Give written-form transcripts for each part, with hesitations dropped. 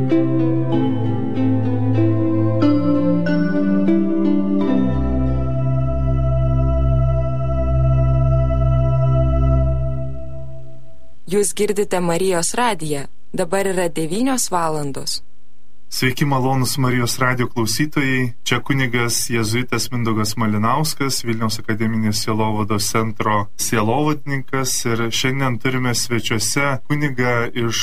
Jūs girdite Marijos radiją. Dabar yra 9 valandos. Sveiki malonūs Marijos radijo klausytojai. Čia kunigas jėzuitas Mindaugas Malinauskas, Vilniaus akademinės sielovados centro sielovadininkas. Ir šiandien turime svečiuose kunigą iš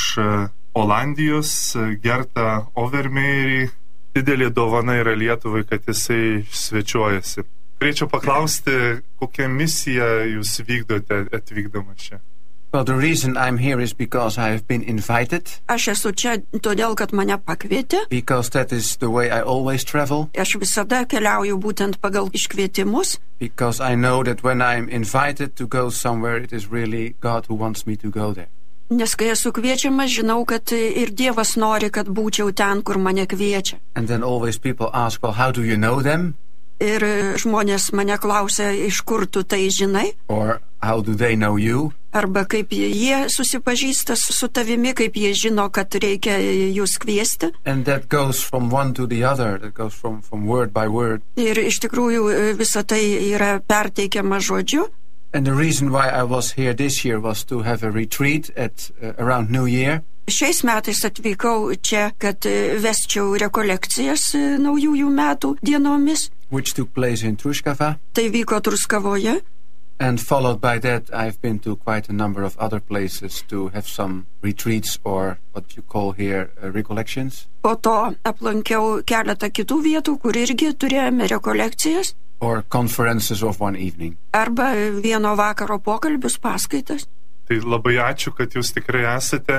Olandijos, Gertą Overmeierį. Didelė dovana yra Lietuvai, kad jisai svečiuojasi. Norėčiau paklausti, kokią misiją jūs vykdote atvykdamas čia? Well, the reason I'm here is because I have been invited. Aš esu čia todėl, kad mane pakvietė. Because that is the way I always travel. Aš visada keliauju būtent pagal iškvietimus. Because I know that when I'm invited to go somewhere, it is really God who wants me to go there. Nes kai esu kviečiamas, žinau, kad ir Dievas nori, kad būčiau ten, kur mane kviečia. And then always people ask, well, how do you know them? Ir žmonės mane klausia, iš kur tu tai žinai? Or how do they know you? Arba kaip jie susipažįsta su tavimi, kaip jie žino, kad reikia jūs kviesti. And that goes from one to the other, that goes from word by word. Ir iš tikrųjų visa tai yra perteikiama žodžiu. And the reason why I was here this year was to have a retreat at around New Year. Šiais metais atvykau čia, kad vesčiau rekolekcijas naujųjų metų dienomis. Which took place in Truskava. Tai vyko Truskavoje. And followed by that, I've been to quite a number of other places to have some retreats or what you call here recollections. Po to aplankiau keletą kitų vietų, kur irgi turėjome rekolekcijas. Or conferences of one evening. Arba vieno vakaro pokalbius, paskaitas. Tai labai ačiū, kad jūs tikrai esate.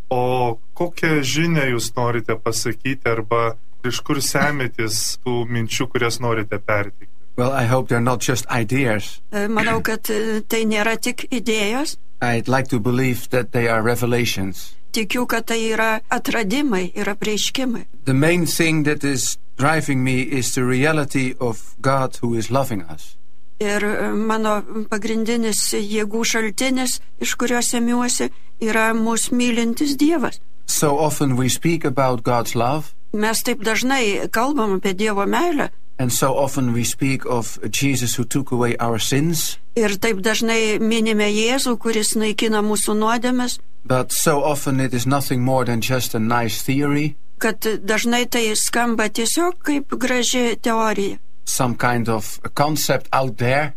O kokią žinią jūs norite pasakyti arba iš kur semėtės tų minčių, kurias norite perteikti? Well, I hope they're not just ideas. Manau, kad tai nėra tik idėjos. I'd like to believe that they are revelations. Tikiu, kad tai yra atradimai ir apreiškimai. The main thing that is driving me is the reality of God who is loving us. Ir mano pagrindinis jėgų šaltinis, iš kurio semiuosi, yra mūsų mylintis Dievas. So often we speak about God's love. Mes taip dažnai kalbam apie Dievo meilę. And so often we speak of Jesus who took away our sins. Ir taip dažnai minime Jėzų, kuris naikina mūsų nuodėmes. But so often it is nothing more than just a nice theory. Kad dažnai tai skamba tiesiog kaip graži teorija. Some kind of a concept out there.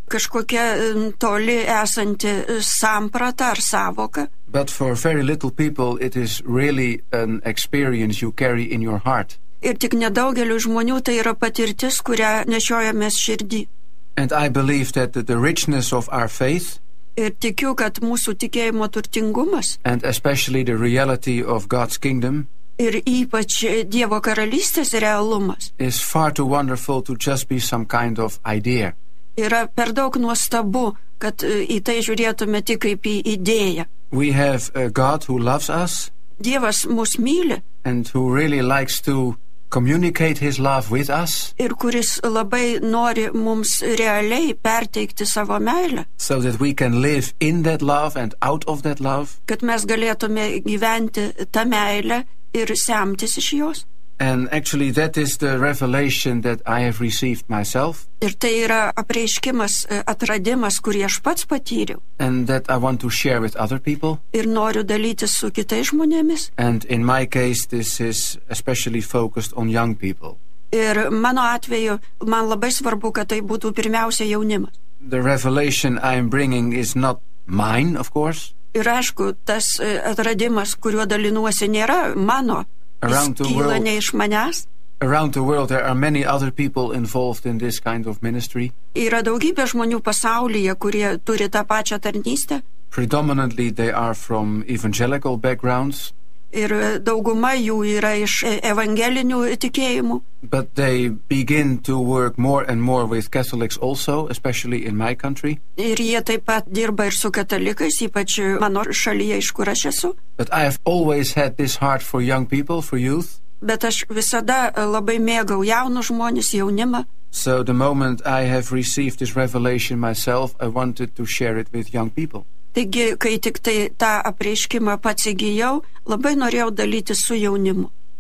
Kažkokia toli esanti samprata ar savoka. But for very little people it is really an experience you carry in your heart. Ir tik nedaugeliu žmonių tai yra patirtis, kurią nešiojamės širdį. And I believe that the richness of our faith. Ir tikiu, kad mūsų tikėjimo turtingumas. And especially the reality of God's kingdom. Ir ypač Dievo karalystės realumas. Is far too wonderful to just be some kind of idea. Yra per daug nuostabu, kad į tai žiūrėtume tik kaip į idėją. We have a God who loves us. Dievas mus myli. And who really likes to communicate his love with us. Ir kuris labai nori mums realiai perteikti savo meilę. So that we can live in that love and out of that love. Kad mes galėtume gyventi tą meilę ir semtis iš jos. And actually that is the revelation that I have received myself. Ir tai yra apreiškimas, atradimas, kurį aš pats patyriau. And that I want to share with other people. Ir noriu dalytis su kitais žmonėmis. And in my case this is especially focused on young people. Ir mano atveju man labai svarbu, kad tai būtų pirmiausia jaunimas. The revelation I am bringing is not mine, of course. Ir aišku, tas atradimas, kuriuo dalinuosi, nėra mano. Around the world, ne iš manęs. Around the world there are many other people involved in this kind of ministry. Yra daugybė žmonių pasaulyje, kurie turi tą pačią tarnystę. Predominantly they are from evangelical backgrounds. Ir dauguma jų yra iš evangelinių tikėjimų. But they begin to work more and more with Catholics also, especially in my country. Ir jie taip pat dirba ir su katalikais, ypač mano šalyje, iš kur aš esu. But I have always had this heart for young people, for youth. Bet aš visada labai mėgau jaunus žmonės, jaunimą. So the moment I have received this revelation myself, I wanted to share it with young people. Taigi, kai tik tai tą apreiškimą pats įgijau, labai norėjau dalytis su jaunimu.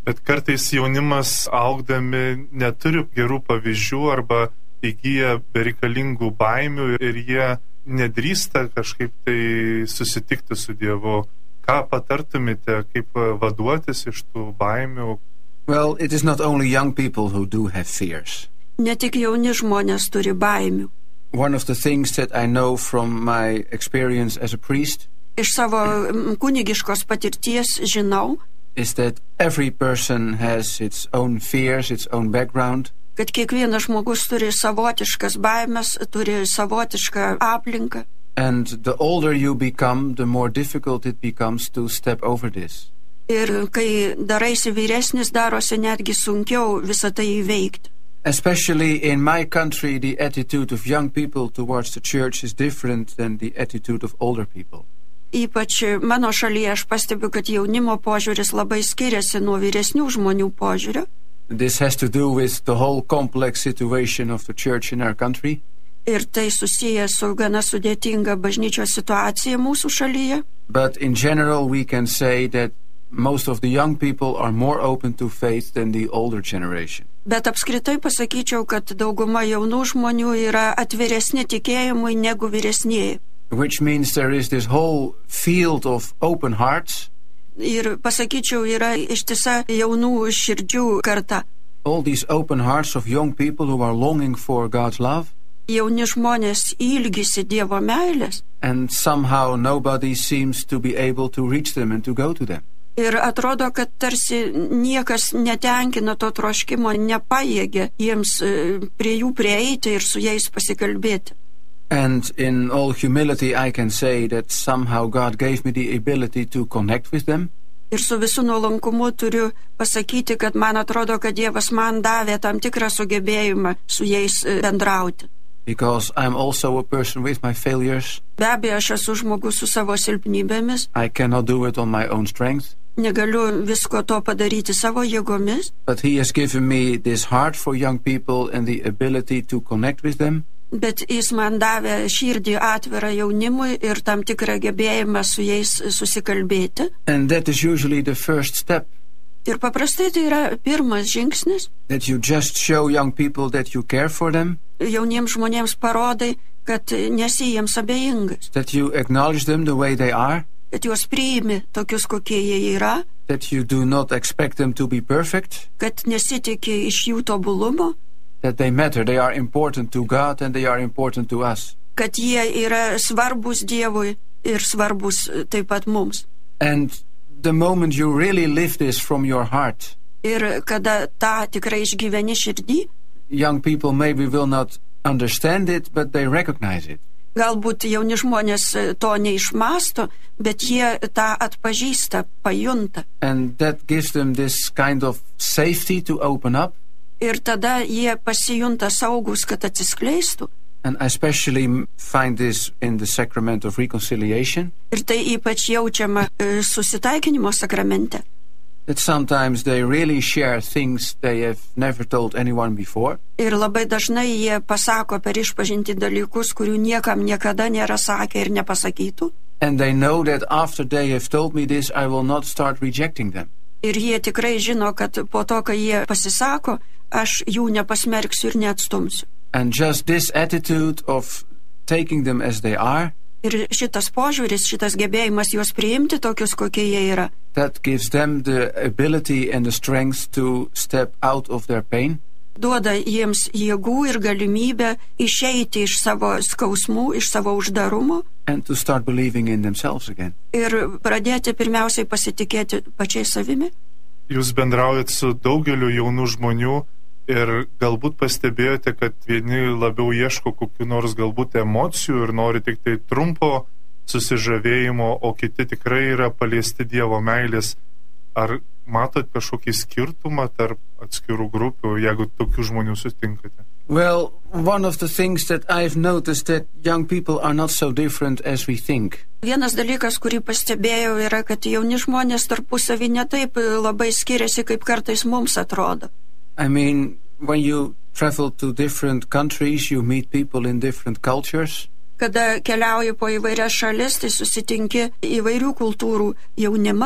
Bet kartais jaunimas augdami neturi gerų pavyzdžių arba įgyja bereikalingų baimių ir jie nedrįsta kažkaip tai susitikti su Dievu. Ką patartumėte, kaip vaduotis iš tų baimių? Well, it is not only young people who do have fears. Ne tik jauni žmonės turi baimių. One of the things that I know from my experience as a priest Iš savo kunigiškos patirties žinau, is that every person has its own fears, its own background. kad kiekvienas žmogus turi savotiškas baimės, turi savotišką aplinką. And the older you become, the more difficult it becomes to step over this. Ir kai daraisi vyresnis, darosi netgi sunkiau visą tai įveikti. Especially in my country, the attitude of young people towards the church is different than the attitude of older people. Ypač mano šalyje aš pastebiu, kad jaunimo požiūris labai skiriasi nuo vyresnių žmonių požiūrio. This has to do with the whole complex situation of the church in our country. Ir tai susiję su gana sudėtinga bažnyčios situacija mūsų šalyje. But in general, we can say that most of the young people are more open to faith than the older generation. Bet apskritai pasakyčiau, kad dauguma jaunų žmonių yra atviresni tikėjimui negu vyresnieji. Which means there is this whole field of open hearts. Ir pasakyčiau, yra ištisa jaunų širdžių karta. All these open hearts of young people who are longing for God's love. Jauni žmonės ilgisi Dievo meilės. And somehow nobody seems to be able to reach them and to go to them. Ir atrodo, kad tarsi niekas netenkina to troškimo, nepajėgia jiems prie jų prieiti ir su jais pasikalbėti. And in all humility I can say that somehow God gave me the ability to connect with them. Ir su visų nuolankumu turiu pasakyti, kad man atrodo, kad Dievas man davė tam tikrą sugebėjimą su jais bendrauti. Because I'm also a person with my failures. Be abejo, aš esu žmogus su savo silpnybėmis. I cannot do it on my own strength. Negaliu visko to padaryti savo jėgomis. But He has given me this heart for young people and the ability to connect with them. Bet jis man davė širdį atvirą jaunimui ir tam tikrą gebėjimą su jais susikalbėti. And that is usually the first step. Ir paprastai tai yra pirmas žingsnis. That you just show young people that you care for them. Jauniems žmonėms parodai, kad nesi jiems abejingas. That you acknowledge them the way they are. Kad juos priimi tokius, kokie jie yra. That you do not expect them to be perfect. Kad nesitiki iš jų tobulumo. That they matter, they are important to God and they are important to us. Kad jie yra svarbus Dievui ir svarbus taip pat mums. And the moment you really live this from your heart, ir kada tą tikrai išgyveni širdį, young people maybe will not understand it, but they recognize it. Galbūt jauni žmonės to neišmasto, bet jie tą atpažįsta, pajunta. And that gives them this kind of safety to open up. Ir tada jie pasijunta saugus, kad atsiskleistų. And I especially find this in the sacrament of reconciliation. Ir tai ypač jaučiama susitaikinimo sakramente. That sometimes they really share things they have never told anyone before. Ir labai dažnai jie pasako per išpažintį dalykus, kurių niekam niekada nėra sakę ir nepasakytų. And they know that after they have told me this, I will not start rejecting them. Ir jie tikrai žino, kad po to, kai jie pasisako, aš jų nepasmerksiu ir neatstumsiu. And just this attitude of taking them as they are, ir šitas požiūris, šitas gebėjimas juos priimti tokius, kokie jie yra, that gives them the ability and the strength to step out of their pain. Duoda jiems jėgų ir galimybę išeiti iš savo skausmų, iš savo uždarumo. And to start believing in themselves again. Ir pradėti pirmiausiai pasitikėti pačiai savimi. Jūs bendraujat su daugeliu jaunų žmonių ir galbūt pastebėjote, kad vieni labiau ieško kokių nors galbūt emocijų ir nori tik tai trumpo susižavėjimo, o kiti tikrai yra paliesti Dievo meilės. Ar matot kažkokį skirtumą tarp atskirų grupių, jeigu tokių žmonių sutinkate? Well, one of the things that I've noticed that young people are not so different as we think. Vienas dalykas, kurį pastebėjau, yra, kad jauni žmonės tarpusavį netaip labai skiriasi, kaip kartais mums atrodo. I mean, when you travel to different countries, you meet people in different cultures. Kada keliauji po įvairias šalis, tai susitinki įvairių kultūrų jaunimą.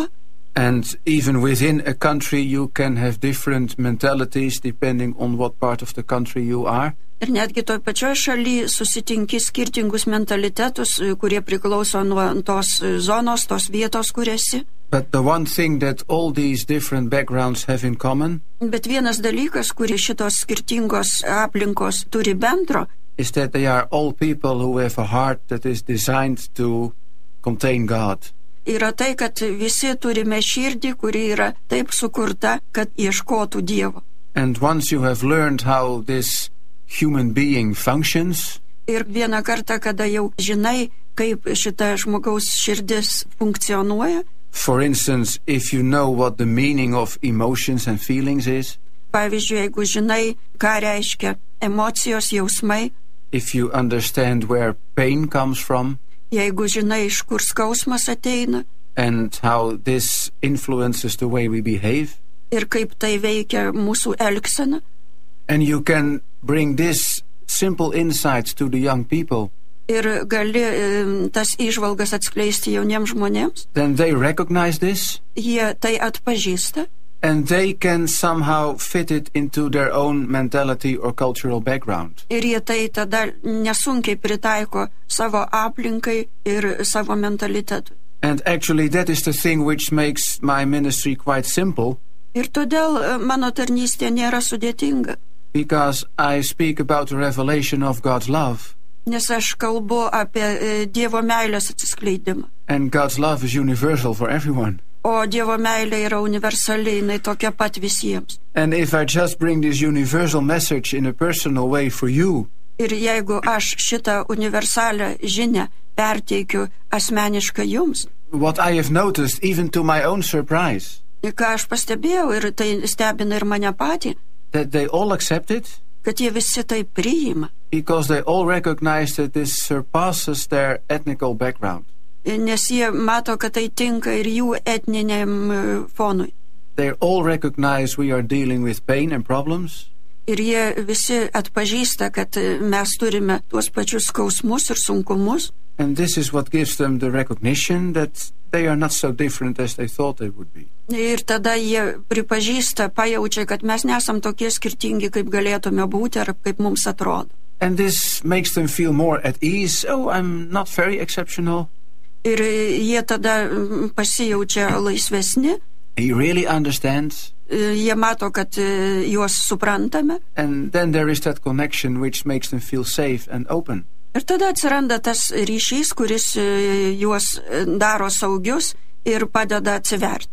And even within a country, you can have different mentalities depending on what part of the country you are. Ir netgi toj pačioj šaly susitinki skirtingus mentalitetus, kurie priklauso nuo tos zonos, tos vietos, kur esi. But the one thing that all these different backgrounds have in common Bet vienas dalykas, kurį šitos skirtingos aplinkos turi bendro, is that they are all people who have a heart that is designed to contain God. yra tai, kad visi turime širdį, kuri yra taip sukurta, kad ieškotų Dievo. And once you have learned how this human being functions, Ir vieną kartą, kada jau žinai, kaip šita žmogaus širdis funkcionuoja, for instance, if you know what the meaning of emotions and feelings is, pavyzdžiui, jeigu žinai, ką reiškia emocijos, jausmai, if you understand where pain comes from, jeigu žinai, iš kur skausmas ateina and how this influences the way we behave, ir kaip tai veikia mūsų elgseną, and you can bring this simple insights to the young people, ir gali tas įžvalgas atskleisti jauniems žmonėms, then they recognize this jie tai atpažįsta and they can somehow fit it into their own mentality or cultural background. ir jie tai tada nesunkiai pritaiko savo aplinkai ir savo mentalitetui. And actually that is the thing which makes my ministry quite simple, Ir todėl mano tarnystė nėra sudėtinga, because I speak about the revelation of God's love, nes aš kalbu apie Dievo meilės atsiskleidimą. and God's love is universal for everyone. O Dievo meilė yra universali, jinai tokia pat visiems. And if I just bring this universal message in a personal way for you, Ir jeigu aš šitą universalią žinią perteikiu asmeniškai jums, what I have noticed, even to my own surprise, ką aš pastebėjau, ir tai stebina ir mane patį, that they all accept it, kad jie visi tai priima, because they all recognize that this surpasses their ethnical background. nes jie mato, kad tai tinka ir jų etniniam fonui. They all recognize we are dealing with pain and problems, Ir jie visi atpažįsta, kad mes turime tuos pačius skausmus ir sunkumus, and this is what gives them the recognition that they are not so different as they thought they would be. ir tada jie pripažįsta, pajaučia, kad mes nesam tokie skirtingi, kaip galėtume būti ar kaip mums atrodo. And this makes them feel more at ease. Oh, I'm not very exceptional. Ir jie tada pasijaučia laisvesni, He really understands. jie mato, kad juos suprantame, And then there is that connection which makes them feel safe and open. ir tada atsiranda tas ryšys, kuris juos daro saugius ir padeda atsiverti.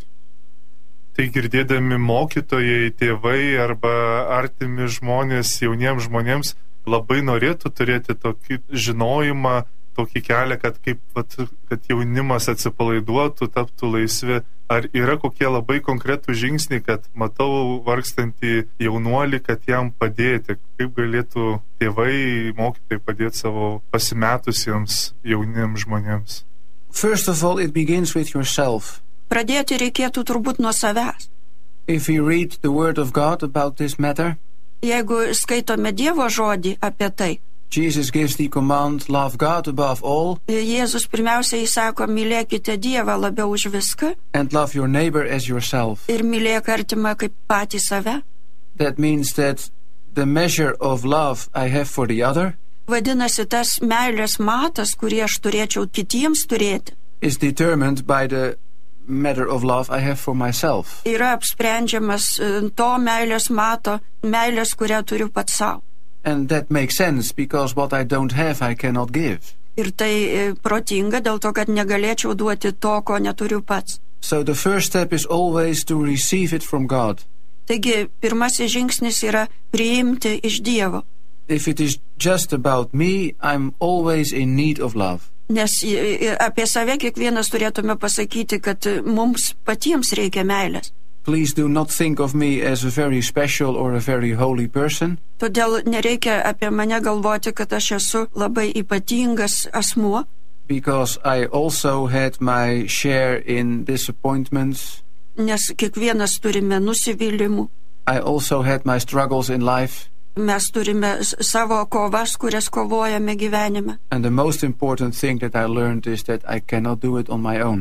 Tai girdėdami mokytojai, tėvai arba artimi žmonės, jauniems žmonėms labai norėtų turėti tokį žinojimą, tokį kelią, kad jaunimas atsipalaiduotų, taptų laisvi. Ar yra kokie labai konkretų žingsniai, kad matau vargstantį jaunuolį, kad jam padėti? Kaip galėtų tėvai, mokytojai padėti savo pasimetusiems jauniems žmonėms? First of all, it begins with yourself. Pradėti reikėtų turbūt nuo savęs. If we read the Word of God about this matter, Jeigu skaitome Dievo žodį apie tai, Jesus gives the command, love God above all, Jėzus pirmiausia įsako, mylėkite Dievą labiau už viską and love your neighbor as yourself. ir mylėk artimą kaip patį save. That means that the measure of love I have for the other Vadinasi, tas meilės matas, kurį aš turėčiau kitiems turėti, is determined by the matter of love I have for myself. yra apsprendžiamas to meilės mato, meilės, kurią turiu pats savo. And that makes sense, because what I don't have, I cannot give. Ir tai protinga dėl to, kad negalėčiau duoti to, ko neturiu pats. So the first step is always to receive it from God. Taigi, pirmasis žingsnis yra priimti iš Dievo, If it is just about me, I'm always in need of love. nes apie save kiekvienas turėtume pasakyti, kad mums patiems reikia meilės. Please do not think of me as a very special or a very holy person, Todėl nereikia apie mane galvoti, kad aš esu labai ypatingas asmuo, because I also had my share in disappointments. nes kiekvienas turime nusivylimų, I also had my struggles in life. mes turime savo kovas, kurias kovojame gyvenime. And the most important thing that I learned is that I cannot do it on my own.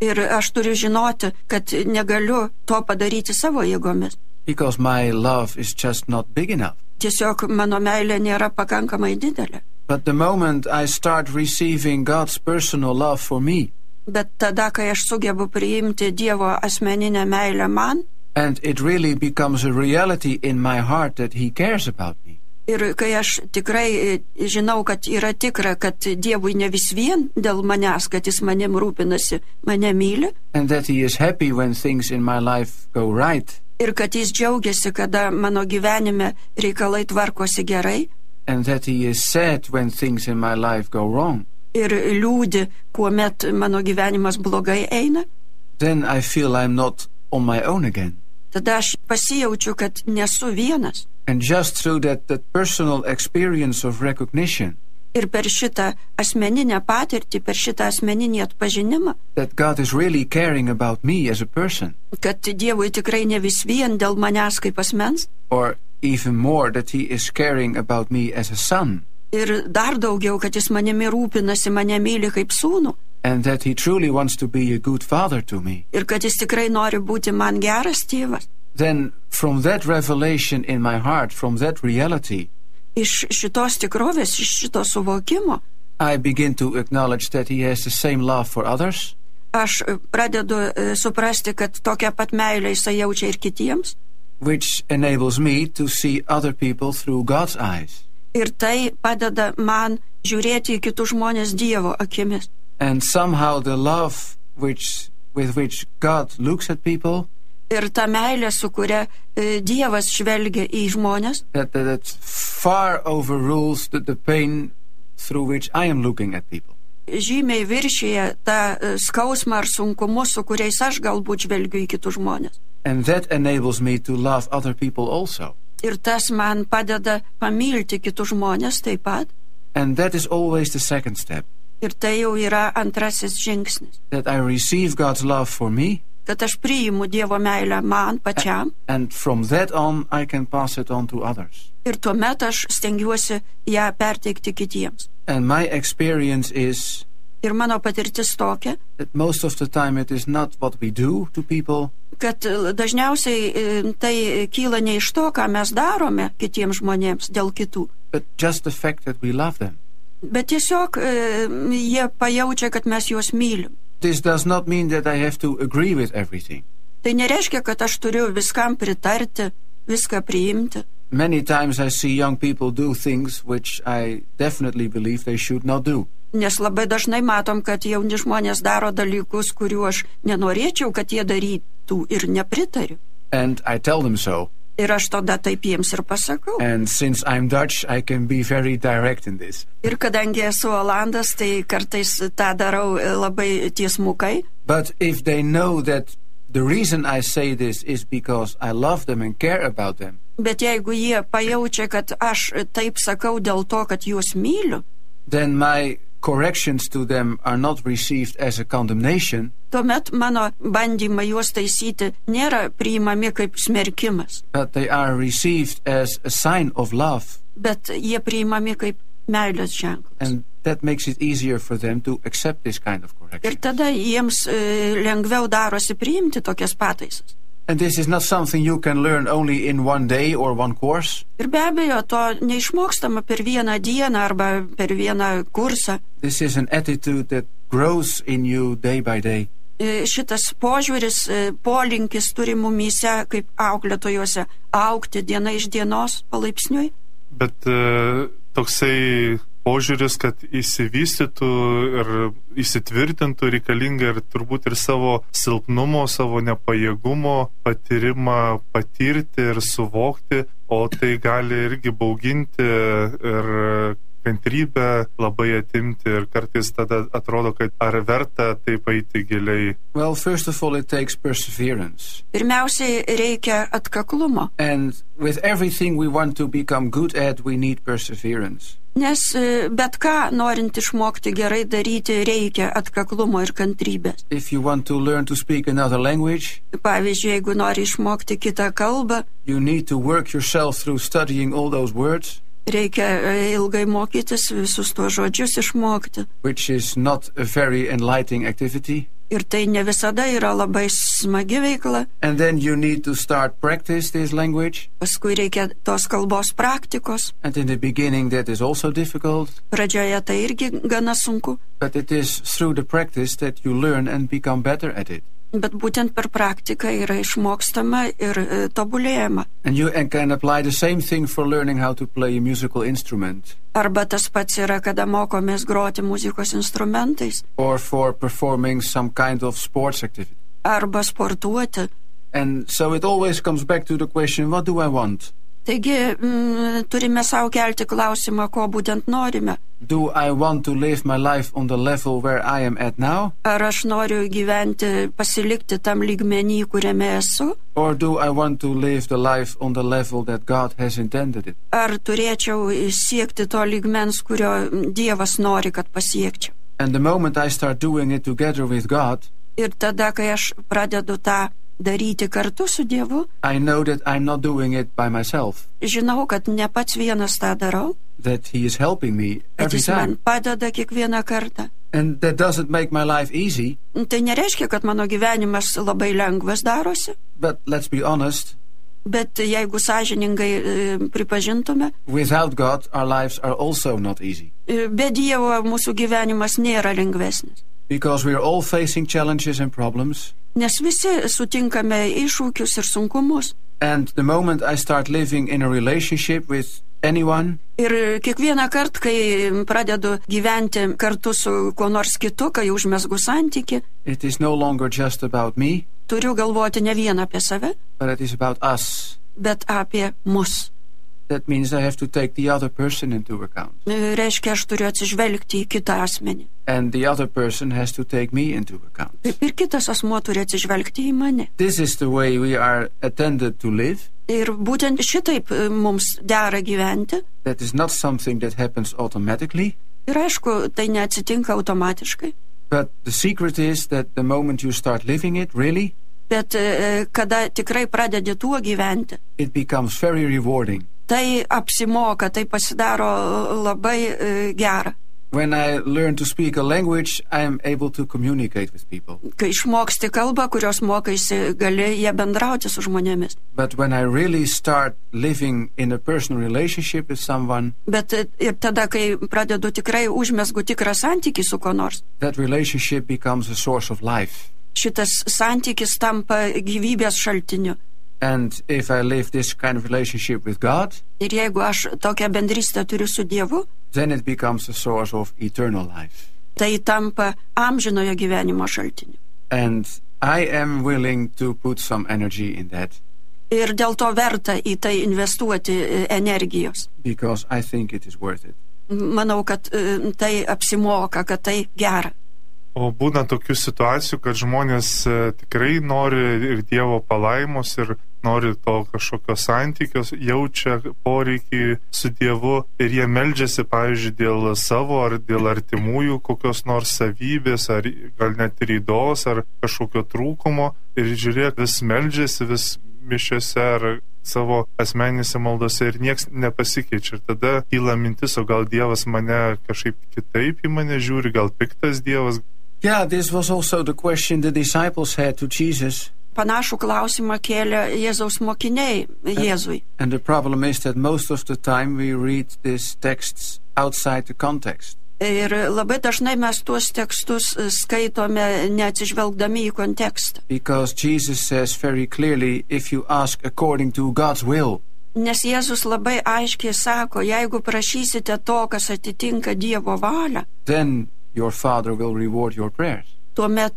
Ir aš turiu žinoti, kad negaliu to padaryti savo jėgomis. Because my love is just not big enough. Tiesiog mano meilė nėra pakankamai didelė. But the moment I start receiving God's personal love for me, Bet tada, kai aš sugebu priimti Dievo asmeninę meilę man, and it really becomes a reality in my heart that He cares about me, ir kai aš tikrai žinau, kad yra tikra, kad Dievui ne vis vien dėl manęs, kad Jis manim rūpinasi, mane myli, and that He is happy when things in my life go right, ir kad Jis džiaugiasi, kada mano gyvenime reikalai tvarkosi gerai, and that He is sad when things in my life go wrong, ir liūdi, kuomet mano gyvenimas blogai eina, then I feel I'm not on my own again. tada aš pasijaučiu, kad nesu vienas. And just through that personal experience of recognition, Ir per šitą asmeninę patirtį, per šitą asmeninį atpažinimą, that God is really caring about me as a person, kad Dievui tikrai ne vis vien dėl manęs kaip asmens, or even more, that He is caring about me as a son, ir dar daugiau, kad Jis manimi rūpinasi, mane myli kaip sūnų, and that He truly wants to be a good father to me, ir kad Jis tikrai nori būti man geras tėvas. then from that revelation in my heart, from that reality, Iš šitos tikrovės, iš šito suvokimo, I begin to acknowledge that He has the same love for others, aš pradedu suprasti, kad tokią pat meilę Jisai jaučia ir kitiems, which enables me to see other people through God's eyes. ir tai padeda man žiūrėti į kitus žmonės Dievo akimis. And somehow the love with which God looks at people, Ir ta meilė, su kuria Dievas žvelgia į žmonės, that far overrules the pain through which I am looking at people. žymiai viršyje tą skausmą ar sunkumus, su kuriais aš galbūt žvelgiu į kitus žmonės. And that enables me to love other people also. Ir tas man padeda pamilti kitus žmonės taip pat. And that is always the second step, Ir tai jau yra antrasis žingsnis. that I receive God's love for me, Kad aš priimu Dievo meilę man pačiam, and from that on I can pass it on to others. ir tuomet aš stengiuosi ją perteikti kitiems. And my experience is Ir mano patirtis tokia, that most of the time it is not what we do to people, kad dažniausiai tai kyla ne iš to, ką mes darome kitiems žmonėms dėl kitų, but just the fact that we love them. bet tiesiog jie pajaučia, kad mes juos mylim. This does not mean that I have to agree with everything. Tai nereiškia, kad aš turiu viskam pritarti, viską priimti. Many times I see young people do things which I definitely believe they should not do. Nes labai dažnai matom, kad jauni žmonės daro dalykus, kuriuo aš nenorėčiau, kad jie darytų, ir nepritariu. And I tell them so. Ir aš tada taip jiems ir pasakau. And since I'm Dutch, I can be very direct in this. Ir kadangi esu Olandas, tai kartais tą darau labai tiesmukai. But if they know that the reason I say this is because I love them and care about them, Bet jeigu jie pajaučia, kad aš taip sakau dėl to, kad juos myliu, then my corrections to them are not received as a condemnation, tuomet mano bandymai juos taisyti nėra priimami kaip smerkimas, but they are received as a sign of love. bet jie priimami kaip meilės ženklas. And that makes it easier for them to accept this kind of Ir correction. tada jiems lengviau darosi priimti tokias pataisas. And this is not something you can learn only in one day or one course. Ir be abejo, to neišmokstama per vieną dieną arba per vieną kursą. This is an attitude that grows in you day by day. Šitas požiūris, polinkis turi mumyse kaip auklėtojuose augti diena iš dienos palaipsniui. Bet toksai požiūris, kad įsivystytų ir įsitvirtintų, reikalinga ir turbūt ir savo silpnumo, savo nepajėgumo patyrimą patirti ir suvokti, o tai gali irgi bauginti ir kantrybę labai atimti, ir kartais tada atrodo, kad ar verta taip eiti giliai. Well, first of all, it takes perseverance. Pirmiausiai reikia atkaklumo, And with everything we want to become good at, we need perseverance. nes bet ką norint išmokti gerai daryti, reikia atkaklumo ir kantrybės. If you want to learn to speak another language, Pavyzdžiui, jeigu nori išmokti kitą kalbą, you need to work yourself through studying all those words, reikia ilgai mokytis, visus tuos žodžius išmokti. which is not a very enlightening activity. Ir tai ne visada yra labai smagi veikla. And then you need to start practice this language. Paskui reikia tos kalbos praktikos. And in the beginning that is also difficult. Pradžioje tai irgi gana sunku. But it is through the practice that you learn and become better at it. Bet būtent per praktiką yra išmokstama ir tobulėjama. And you can apply the same thing for learning how to play a musical instrument. Arba tas pats yra, kada mokomės groti muzikos instrumentais. Or for performing some kind of sports activity. Arba sportuoti. And so it always comes back to the question, what do I want? Taigi turime savo kelti klausimą, ko būtent norime. Do I want to live my life on the level where I am at now? Ar aš noriu gyventi, pasilikti tam lygmenį, kuriame esu? Or do I want to live the life on the level that God has intended it? Ar turėčiau siekti to lygmens, kurio Dievas nori, kad pasiekčiau? And the moment I start doing it together with God, ir tada, kai aš pradedu tą daryti kartu su Dievu, I know that I'm not doing it by myself. Žinau, kad ne pats vienas tą darau. That He is helping me every jis man time. padeda kiekvieną kartą. And that doesn't make my life easy. Tai nereiškia, kad mano gyvenimas labai lengvas darosi. But let's be honest. Bet jeigu sąžiningai pripažintume, without God, our lives are also not easy. Be Dievo mūsų gyvenimas nėra lengvesnis. Because we're all facing challenges and problems. Nes visi sutinkame iššūkius ir sunkumus. And the moment I start living in a relationship with anyone, ir kiekvieną kartą, kai pradedu gyventi kartu su kuo nors kitu, kai užmesgu santykį, it is no longer just about me, turiu galvoti ne vien apie save, but it is about us. Bet apie mus. That means I have to take the other person into account. Reiškia, aš turiu atsižvelgti į kitą asmenį. And the other person has to take me into account. Ir kitas asmuo turi atsižvelgti į mane. This is the way we are intended to live. Ir būtent šitaip mums dera gyventi. That is not something that happens automatically. Ir aišku, tai neatsitinka automatiškai. But the secret is that the moment you start living it, really, bet kada tikrai pradedi tuo gyventi, it becomes very rewarding. Tai apsimoka, tai pasidaro labai gera. When I learn to speak a language, I am able to communicate with people. Kai išmoksti kalbą, kurios mokaisi, gali jie bendrauti su žmonėmis. But when I really start living in a personal relationship with someone, bet ir tada, kai pradedu tikrai užmesgu tikrą santykį su kuo nors, that relationship becomes a source of life. Šitas santykis tampa gyvybės šaltiniu. And if I live this kind of relationship with God, ir jeigu aš tokią bendrystę turiu su Dievu, then it becomes a source of eternal life. Tai tampa amžinojo gyvenimo šaltiniu. And I am willing to put some energy in that. Ir dėl to verta į tai investuoti energijos. Because I think it is worth it. Manau, kad tai apsimoka, kad tai gera. O būna tokių situacijų, kad žmonės tikrai nori ir Dievo palaimos ir nori to kažkokio santykios, jaučia poreikį su Dievu ir jie meldžiasi, pavyzdžiui, dėl savo ar dėl artimųjų kokios nors savybės, ar gal net rydos, ar kažkokio trūkumo ir žiūrėk, vis meldžiasi, vis mišiose ar savo asmeninėse maldose ir nieks nepasikeičia. Ir tada kyla mintis, o gal Dievas mane kažkaip kitaip į mane žiūri, gal piktas Dievas. Yeah, this was also the question the disciples had to Jesus. Panašų klausimą kėlė Jėzaus mokiniai Jėzui. And the problem is that most of the time we read these texts outside the context. Ir labai dažnai mes tuos tekstus skaitome neatsižvelgdami į kontekstą. Because Jesus says very clearly, if you ask according to God's will. Nes Jėzus labai aiškiai sako, jeigu prašysite to, kas atitinka Dievo valią, then your Father will reward your prayers. Tuomet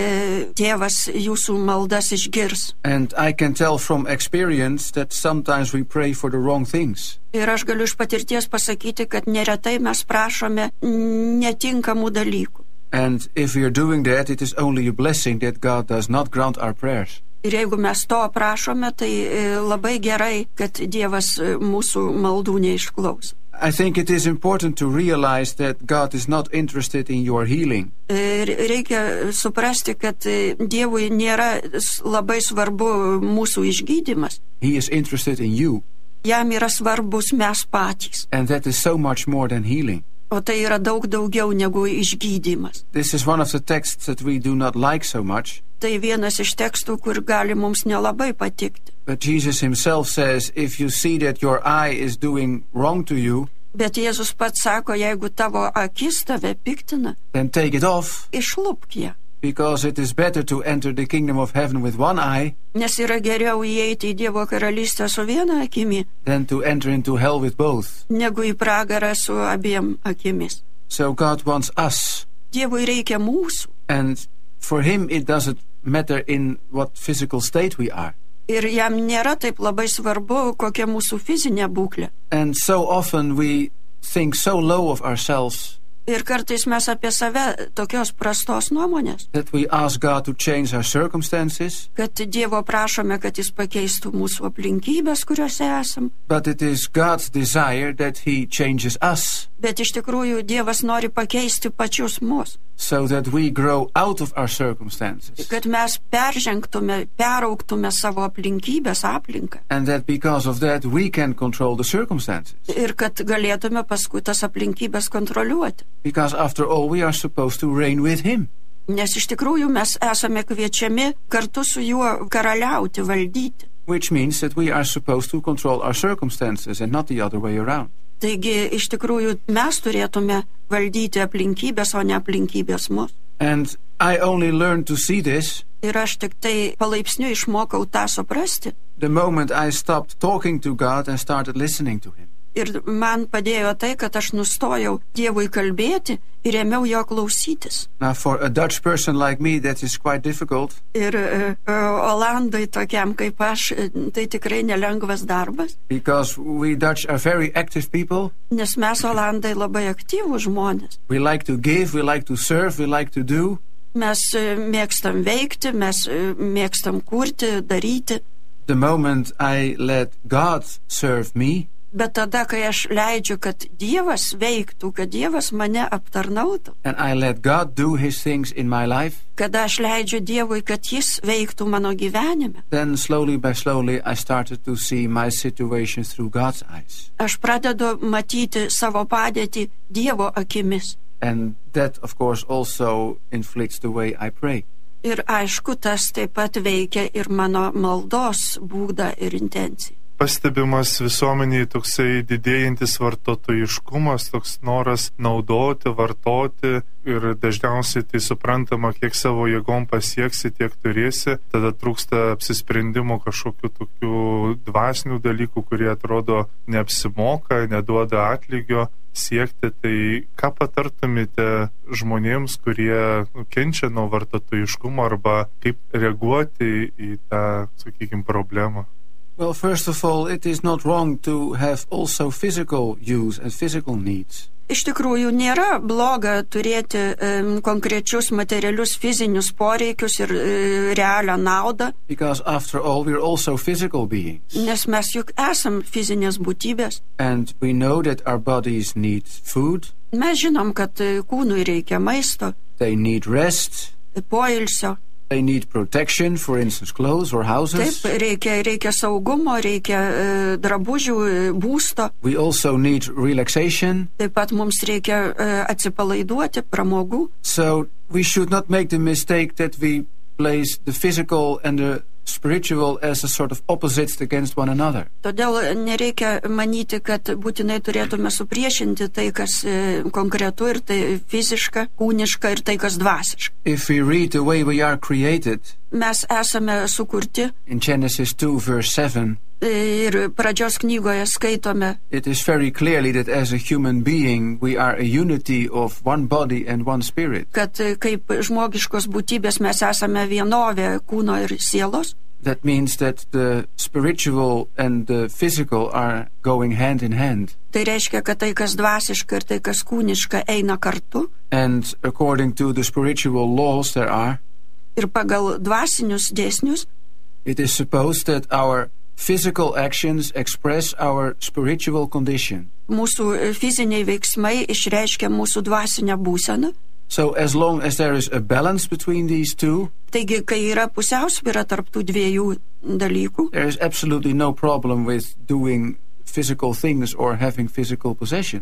Dievas jūsų maldas išgirs. And I can tell from experience that sometimes we pray for the wrong things. Ir aš galiu iš patirties pasakyti, kad neretai mes prašome netinkamų dalykų. And if we are doing that, it is only a blessing that God does not grant our prayers. Ir jeigu mes to prašome, tai labai gerai, kad Dievas mūsų maldų neišklauso. I think it is important to realize that God is not interested in your healing. Reikia suprasti, kad Dievui nėra labai svarbu mūsų išgydymas. He is interested in you. Jam yra svarbus mes patys. And that is so much more than healing. O tai yra daug daugiau negu išgydymas. This is one of the texts that we do not like so much. Tai vienas iš tekstų, kur gali mums nelabai patikti. But Jesus himself says, if you see that your eye is doing wrong to you, Bet Jėzus pats sako, jeigu tavo akis tave piktina, then take it off, išlupk ją. because it is better to enter the kingdom of heaven with one eye Nes yra geriau įeiti į Dievo karalystę su viena akimi, than to enter into hell with both. negu į pragarą su abiem akimis. So God wants us, Dievui reikia mūsų. and for him it doesn't matter in what physical state we are. Ir jam nėra taip labai svarbu, kokia mūsų fizinė būklė. And so often we think so low of ourselves Ir kartais mes apie save tokios prastos nuomonės, that we ask God to change our circumstances, kad Dievo prašome, kad jis pakeistų mūsų aplinkybės, kuriuose esam. but it is God's desire that he changes us Bet iš tikrųjų Dievas nori pakeisti pačius mus, so that we grow out of our circumstances, kad mes peržengtume, peraugtume savo aplinkybės aplinką and that because of that we can control the circumstances. ir kad galėtume paskui tas aplinkybės kontroliuoti. Because after all, we are supposed to reign with him. Nes iš tikrųjų mes esame kviečiami kartu su juo karaliauti, valdyti. Which means that we are supposed to control our circumstances and not the other way around. Taigi iš tikrųjų mes turėtume valdyti aplinkybės, o ne aplinkybės mus. And I only learned to see this Ir aš tik tai palaipsniui išmokau tą suprasti. the moment I stopped talking to God and started listening to him. Ir man padėjo tai, kad aš nustojau Dievui kalbėti ir ėmiau jo klausytis. Now, for a Dutch person like me, that is quite difficult Ir Olandai tokiam kaip aš, tai tikrai nelengvas darbas, because we Dutch are very active people. nes mes Olandai labai aktyvūs žmonės. We like to give, we like to serve, we like to do. Mes mėgstam veikti, mes mėgstam kurti, daryti. The moment I let God serve me, Bet tada, kai aš leidžiu, kad Dievas veiktų, kad Dievas mane aptarnautų, and I let God do his things in my life, kada aš leidžiu Dievui, kad jis veiktų mano gyvenime, then slowly by slowly I started to see my situation through God's eyes. aš pradedu matyti savo padėtį Dievo akimis. And that, of course, also inflicts the way I pray. Ir aišku, tas taip pat veikia ir mano maldos būdą ir intenciją. Pastebimas visuomeniai toksai didėjantis vartotojiškumas, toks noras naudoti, vartoti ir dažniausiai tai suprantama, kiek savo jėgom pasieksi, tiek turėsi. Tada trūksta apsisprendimo kažkokių tokių dvasinių dalykų, kurie atrodo neapsimoka, neduoda atlygio siekti. Tai ką patartumėte žmonėms, kurie kenčia nuo vartotojiškumo arba kaip reaguoti į tą, sakykime, problemą? Well, first of all, it is not wrong to have also physical use and physical needs. Iš tikrųjų, nėra bloga turėti konkrečius materialius fizinius poreikius ir realią naudą, Because after all, we're also physical beings. nes mes juk esam fizinės būtybės. And we know that our bodies need food, Mes žinom, kad kūnui reikia maisto, they need rest, poilsio. they need protection, for instance, clothes or houses. Taip, reikia saugumo, reikia drabužių, būsto. We also need relaxation. Taip pat mums reikia atsipalaiduoti, pramogų. So we should not make the mistake that we place the physical and the spiritual as a sort of opposites against one another. Todėl nereikia manyti, kad būtinai turėtume supriešinti tai, kas konkretu ir tai fiziška, kūniška ir tai, kas dvasiška. If we read the way we are created Mes esame sukurti in Genesis 2 verse 7, ir pradžios knygoje skaitome, it is very clearly that as a human being we are a unity of one body and one spirit. kad kaip žmogiškos būtybės mes esame vienovė kūno ir sielos. That means that the spiritual and the physical are going hand in hand. Tai reiškia, kad tai, kas dvasiška ir tai, kas kūniška, eina kartu. And according to the spiritual laws there are, Ir pagal dvasinius dėsnius it is supposed that our physical actions express our spiritual condition. mūsų fiziniai veiksmai išreiškia mūsų dvasinę būseną. So as long as there is a balance between these two, Taigi, kai yra pusiausvyra tarp tų dviejų dalykų, there is absolutely no problem with doing physical things or having physical possessions.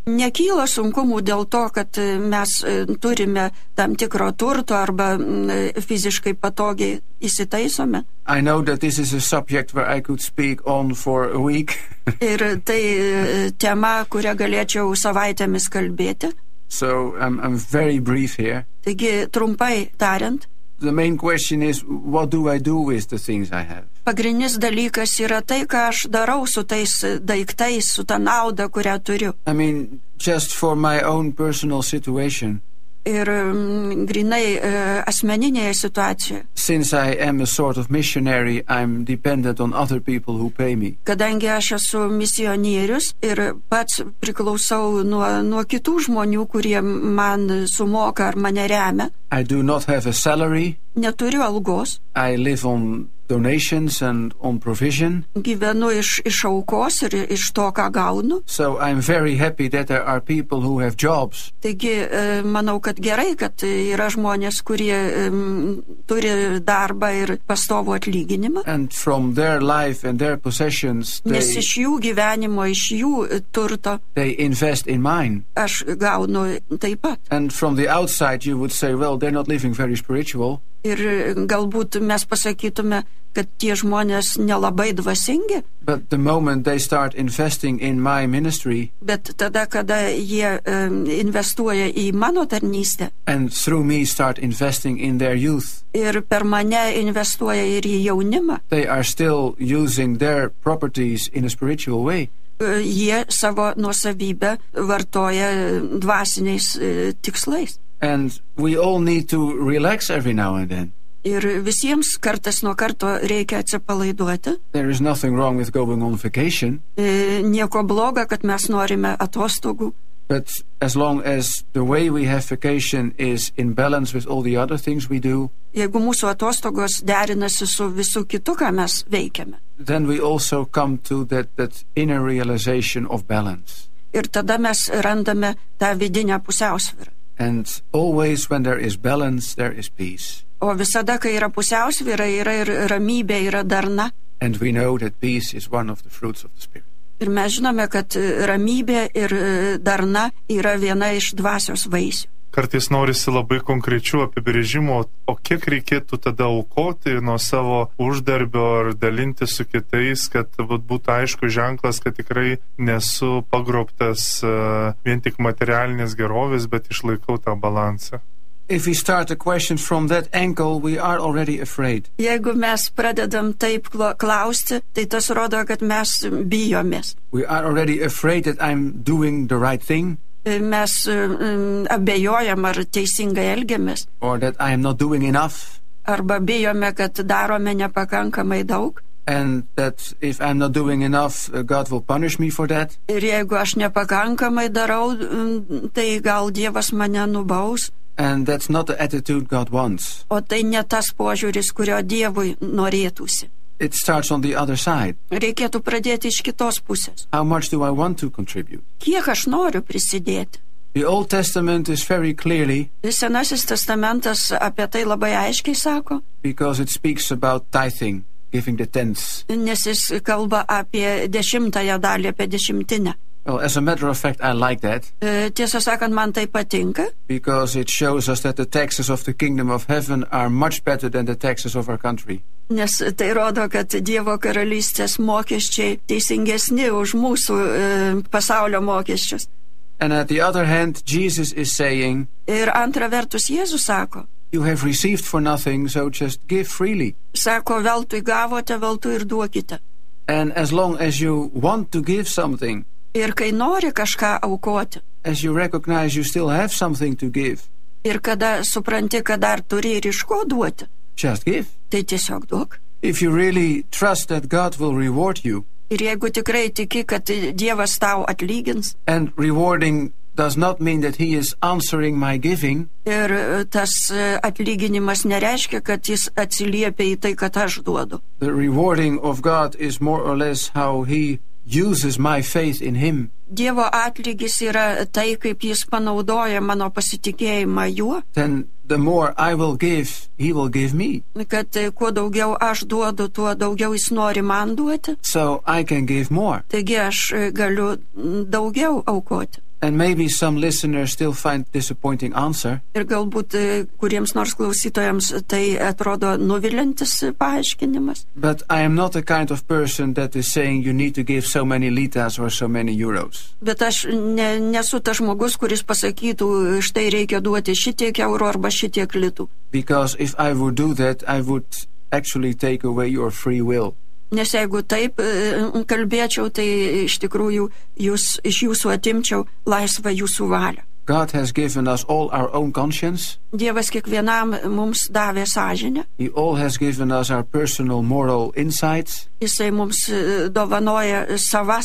Nekyla sunkumų dėl to, kad mes turime tam tikro turto arba fiziškai patogiai įsitaisome. I know that this is a subject where I could speak on for a week. Ir tai tema, kurią galėčiau savaitėmis kalbėti. So I'm very brief here. Taigi, trumpai tariant, The main question is, what do I do with the things I have? pagrindinis dalykas yra tai, ką aš darau su tais daiktais, su ta nauda, kurią turiu. I mean, just for my own personal situation. Ir grinai asmeninėje situacijoje. Since I am a sort of missionary, I'm dependent on other people who pay me. Kadangi aš esu misionierius ir pats priklausau nuo kitų žmonių, kurie man sumoka ar mane remia. I do not have a salary. Neturiu algos. I live on donations and on provision. Gyvenu iš aukos ir iš to, ką gaunu. So I'm very happy that there are people who have jobs. Taigi, manau, kad gerai, kad yra žmonės, kurie turi darbą ir pastovų atlyginimą. And from their life and their possessions, Nes iš jų gyvenimo, iš jų turto they invest in mine. aš gaunu taip pat. And from the outside you would say, well, they're not living very spiritual. Ir galbūt mes pasakytume, kad tie žmonės nelabai dvasingi, But the moment they start investing in my ministry bet tada, kada jie investuoja į mano tarnystę and through me start investing in their youth, ir per mane investuoja ir į jaunimą, they are still using their properties in a spiritual way. Jie savo nuosavybę vartoja dvasiniais tikslais. And we all need to relax every now and then. Ir visiems kartas nuo karto reikia atsipalaiduoti. There is nothing wrong with going on vacation, Nieko bloga, kad mes norime atostogų, but as long as the way we have vacation is in balance with all the other things we do, jeigu mūsų atostogos derinasi su visu kitu, ką mes veikiame. then we also come to that inner realization of balance. Ir tada mes randame tą vidinę pusiausvyrą. And always when there is balance, there is peace. O visada, kai yra pusiausvyra, yra ir ramybė, yra darna. And we know that peace is one of the fruits of the Spirit. Ir mes žinome, kad ramybė ir darna yra viena iš dvasios vaisių. Kartais norisi labai konkrečių apibrėžimų, o kiek reikėtų tada aukoti nuo savo uždarbio ar dalinti su kitais, kad būtų aišku ženklas, kad tikrai nesu pagrobtas vien tik materialinės gerovės, bet išlaikau tą balansą. If we start the question from that angle, we are already afraid. Jeigu mes pradedam taip klausti, tai tas rodo, kad mes bijomės. We are already afraid that I'm doing the right thing, Mes abejojam, ar teisingai elgiamės, or that I am not doing enough, arba bijome, kad darome nepakankamai daug. and that if I'm not doing enough, God will punish me for that. Ir jeigu aš nepakankamai darau, tai gal Dievas mane nubaus. And that's not the attitude God wants. O tai ne tas požiūris, kurio Dievui norėtųsi. It starts on the other side. Reikėtų pradėti iš kitos pusės. How much do I want to contribute? Kiek aš noriu prisidėti? The Old Testament is very clearly, Senasis testamentas apie tai labai aiškiai sako, because it speaks about tithing, giving the tenths. nes jis kalba apie 10-ąją dalį, apie 10-tinę. Well, as a matter of fact, I like that, Tiesą sakant, man tai patinka, because it shows us that the taxes of the kingdom of heaven are much better than the taxes of our country. nes tai rodo, kad Dievo karalystės mokesčiai teisingesni už mūsų pasaulio mokesčius. And at the other hand, Jesus is saying, Ir antra vertus, Jėzus sako, you have received for nothing, so just give freely. sako, veltui gavote, veltui ir duokite. And as long as you want to give something, Ir kai nori kažką aukoti, as you recognize you still have something to give, ir kada supranti, kad dar turi ir iš ko duoti, just give. tai tiesiog duok. If you really trust that God will reward you, Ir jeigu tikrai tiki, kad Dievas tau atlygins, and rewarding does not mean that He is answering my giving, ir tas atlyginimas nereiškia, kad jis atsiliepia į tai, kad aš duodu. the rewarding of God is more or less how He uses my faith in Him. Dievo atlygis yra tai, kaip jis panaudoja mano pasitikėjimą juo, Then the more I will give, He will give me. kad kuo daugiau aš duodu, tuo daugiau jis nori man duoti. So I can give more. Taigi aš galiu daugiau aukoti. And maybe some listeners still find disappointing answer. Ir galbūt kuriems nors klausytojams tai atrodo nuvilintis paaiškinimas. But I am not the kind of person that is saying you need to give so many litas or so many euros. Bet aš nesu tas žmogus, kuris pasakytų, štai reikia duoti šitiek eurų arba šitiek litų. Because if I would do that, I would actually take away your free will. Nes jeigu taip kalbėčiau, tai iš tikrųjų iš jūsų atimčiau laisvą jūsų valią. God has given us all our own conscience. Dievas kiekvienam mums davė sąžinę. He all has given us our personal moral insights. Jisai mums dovanoja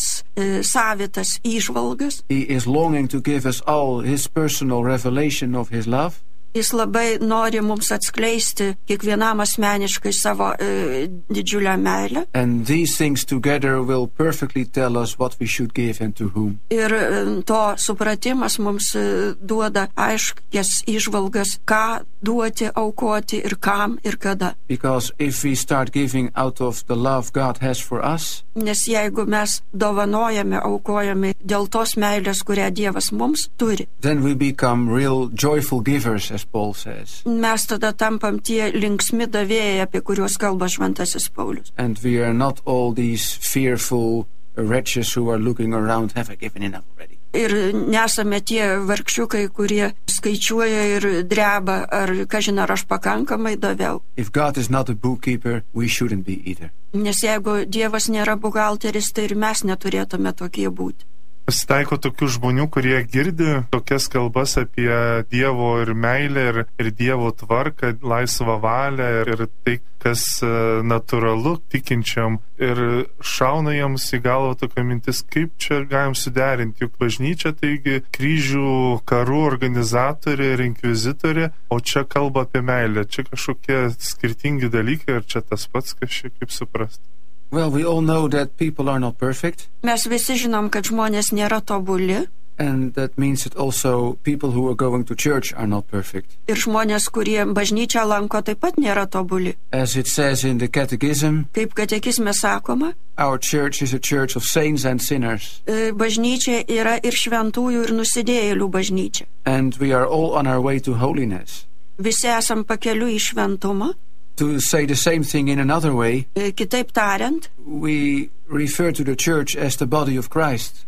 savitas įžvalgas. He is longing to give us all his personal revelation of his love. Jis labai nori mums atskleisti kiekvienam asmeniškai savo didžiulę meilę. And these things together will perfectly tell us what we should give and to whom. Ir to supratimas mums duoda aiškias įžvalgas, ką duoti, aukoti ir kam ir kada. Because if we start giving out of the love God has for us, nes jeigu mes dovanojame, aukojame dėl tos meilės, kurią Dievas mums turi, then we become real joyful givers, as Paul says. Mes tada tampam tie linksmi davėjai, apie kuriuos kalba šventasis Paulius. And we are not all these fearful wretches who are looking around, have I given enough already? Ir nesame tie vargšiukai, kurie skaičiuoja ir dreba, ar kažin ar aš pakankamai daviau. If God is not a bookkeeper, we shouldn't be either. Nes jeigu Dievas nėra buhalteris, tai ir mes neturėtume tokie būti. Pasitaiko tokių žmonių, kurie girdi tokias kalbas apie Dievo ir meilę ir Dievo tvarką, laisvą valią ir tai, kas natūralu tikinčiam. Ir šauna jiems į galvą tokia mintis, kaip čia galim suderinti, juk bažnyčia taigi kryžių karų organizatorė ir inkvizitorė, o čia kalba apie meilę. Čia kažkokie skirtingi dalykai, ar čia tas pats kažkaip kaip suprasti? Well, we all know that people are not perfect. Mes visi žinom, kad žmonės nėra tobuli. And that means that also people who are going to church are not perfect. Ir žmonės, kurie bažnyčią lanko, taip pat nėra tobuli. As it says in the catechism, kaip katekizme sakoma, our church is a church of saints and sinners. Bažnyčia yra ir šventųjų, ir nusidėjėlių bažnyčia. And we are all on our way to holiness. Visi esam pakeliui į šventumą. To say the same thing in another way, kitaip tariant, we refer to the church as the body of Christ.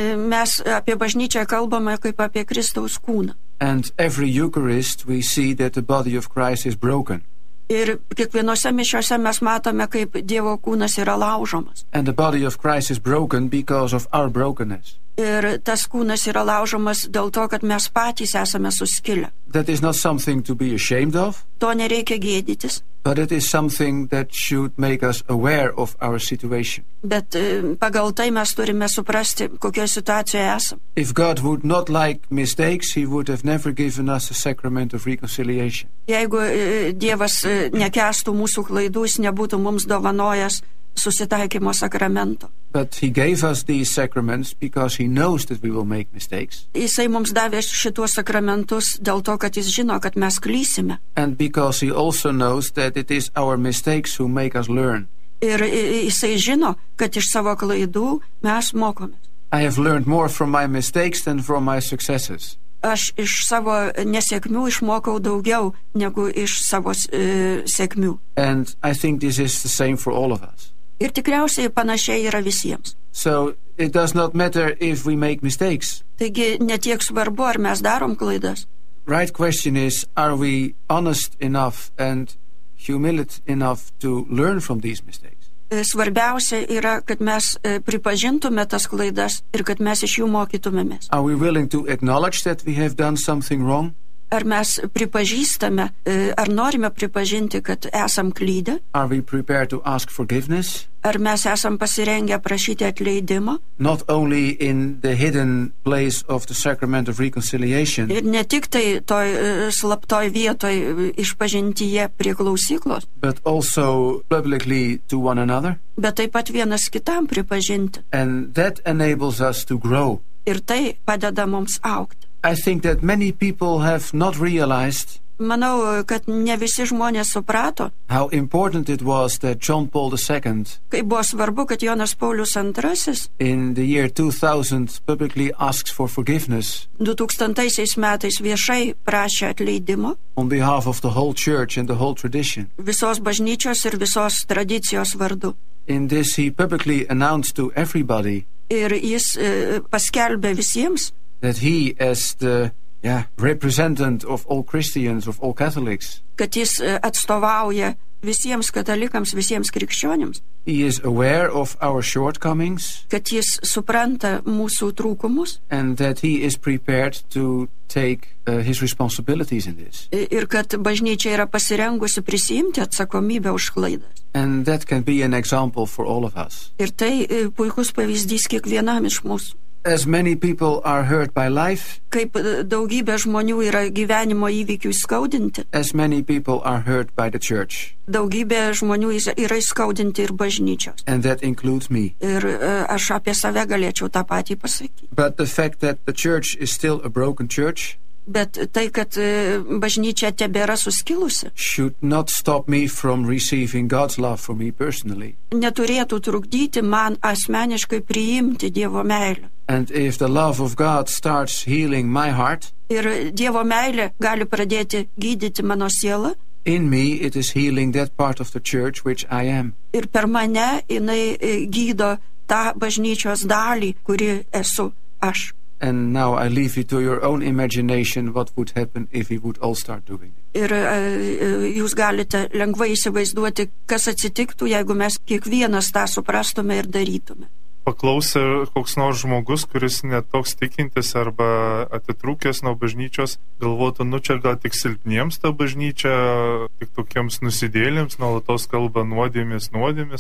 Mes apie bažnyčią kalbame kaip apie Kristaus kūną. And every Eucharist we see that the body of Christ is broken. Ir kiekvienose mišiose mes matome, kaip Dievo kūnas yra laužomas. And the body of Christ is broken because of our brokenness. Ir tas kūnas yra laužomas dėl to, kad mes patys esame suskilę. That is not something to be ashamed of. To nereikia gėdytis. But it is something that should make us aware of our situation. Bet pagal tai mes turime suprasti, kokioje situacijoje esame. If God would not like mistakes, he would have never given us a sacrament of reconciliation. Jeigu Dievas nekęstų mūsų klaidų, jis nebūtų mums dovanojęs susitaikymo sakramento. But he gave us these sacraments because he knows that we will make mistakes. Jisai mums davė šituos sakramentus dėl to, kad jis žino, kad mes klysime. And because he also knows that it is our mistakes who make us learn. Ir jisai žino, kad iš savo klaidų mes mokomės. I have learned more from my mistakes than from my successes. Aš iš savo nesėkmių išmokau daugiau negu iš savo sėkmių. And I think this is the same for all of us. Ir tikriausiai panašiai yra visiems. So it does not matter if we make mistakes. Taigi netiek svarbu, ar mes darom klaidas. Right question is, are we honest enough and humility enough to learn from these mistakes? Svarbiausia yra, kad mes pripažintume tas klaidas ir kad mes iš jų mokytumėmės. Are we willing to acknowledge that we have done something wrong? Ar mes pripažįstame, ar norime pripažinti, kad esam klydę? Are we prepared to ask forgiveness? Ar mes esam pasirengę prašyti atleidimo? Not only in the hidden place of the sacrament of reconciliation. Ir ne tik tai toj slaptoj vietoj išpažintyje prie klausyklos. But also publicly to one another. Bet taip pat vienas kitam pripažinti. And that enables us to grow. Ir tai padeda mums augti. I think that many people have not realized Manau, kad ne visi žmonės suprato, how important it was that John Paul II kaip buvo svarbu, kad Jonas Paulius II in the year 2000 publicly asks for forgiveness 2000 metais viešai prašė atleidimo on behalf of the whole church and the whole tradition. visos bažnyčios ir visos tradicijos vardu. In this he publicly announced to everybody Ir jis paskelbė visiems, that he, as the representative of all Christians, of all Catholics, kad jis atstovauja visiems katalikams, visiems krikščionims, he is aware of our shortcomings kad jis supranta mūsų trūkumus and that he is prepared to take his responsibilities in this. ir kad bažnyčia yra pasirengusi prisiimti atsakomybę už klaidas. And that can be an example for all of us. Ir tai puikus pavyzdys kiekvienam iš mūsų. As many people are hurt by life, Kaip daugybė žmonių yra gyvenimo įvykių įskaudinti, as many people are hurt by the church. daugybė žmonių yra įskaudinti ir bažnyčios. And that includes me. Ir aš apie save galėčiau tą patį pasakyti. But the fact that the church is still a broken church Bet tai, kad bažnyčia tebėra suskilusi, should not stop me from receiving God's love for me personally. neturėtų trukdyti man asmeniškai priimti Dievo meilę. And if the love of God starts healing my heart, Ir Dievo meilė gali pradėti gydyti mano sielą, in me it is healing that part of the church which I am. ir per mane jinai gydo tą bažnyčios dalį, kuri esu aš. And now I leave you to your own imagination what would happen if we would all start doing it. Ir jūs galite lengvai įsivaizduoti, kas atsitiktų, jeigu mes kiekvienas tą suprastume ir darytume. Paklausė koks nors žmogus, kuris netoks tikintis arba atitrūkęs nuo bažnyčios, galvotų, čia gal tik silpniems ta bažnyčia, tik tokiems nusidėlėms, nuolatos kalba nuodėmės,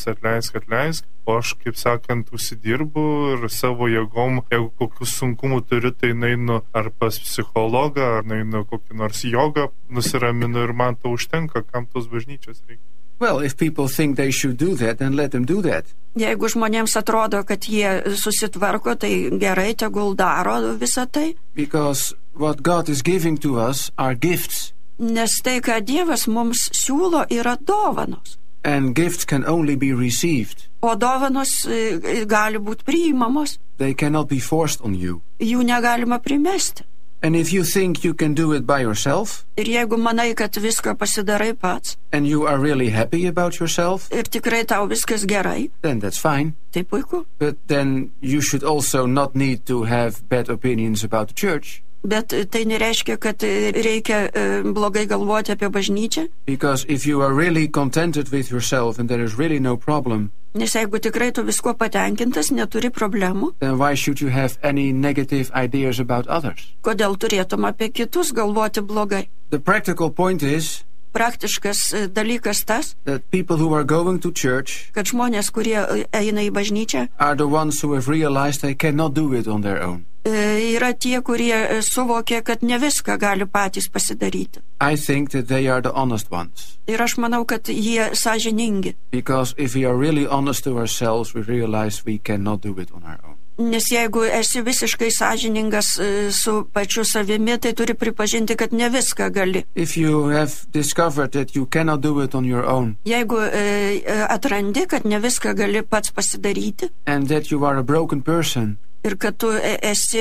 atleisk, o aš, kaip sakant, užsidirbu ir savo jėgom, jeigu kokius sunkumų turiu, tai nainu ar pas psichologą, ar nainu kokį nors jogą, nusiraminu ir man to užtenka, kam tos bažnyčios reikia. Well, if people think they should do that, then let them do that. Jeigu žmonėms atrodo, kad jie susitvarko, tai gerai, tegul daro visą tai. Because what God is giving to us are gifts. Nes tai, ką Dievas mums siūlo, yra dovanos. And gifts can only be received. O dovanos gali būti priimamos. They cannot be forced on you. Jų negalima primesti. And if you think you can do it by yourself, Ir jeigu manai, kad viską pasidarai pats, and you are really happy about yourself, ir tikrai tau viskas gerai, then that's fine. tai puiku. But then you should also not need to have bad opinions about the church. Bet tai nereiškia, kad reikia blogai galvoti apie bažnyčią. Because if you are really contented with yourself and there is really no problem, Nes jeigu tikrai tu visko patenkintas, neturi problemų, then why should you have any negative ideas about others? kodėl turėtum apie kitus galvoti blogai? The practical point is Praktiškas dalykas tas, that people who are going to church kad žmonės, kurie eina į bažnyčią, are the ones who have realized they cannot do it on their own. yra tie, kurie suvokia, kad ne viską gali patys pasidaryti. I think that they are the honest ones. Ir aš manau, kad jie sąžiningi. Because if we are really honest to ourselves, we realize we cannot do it on our own. Nes jeigu esi visiškai sąžiningas su pačiu savimi, tai turi pripažinti, kad ne viską gali. If you have discovered that you cannot do it on your own, Jeigu atrandi, kad ne viską gali pats pasidaryti and that you are a broken person, ir kad tu esi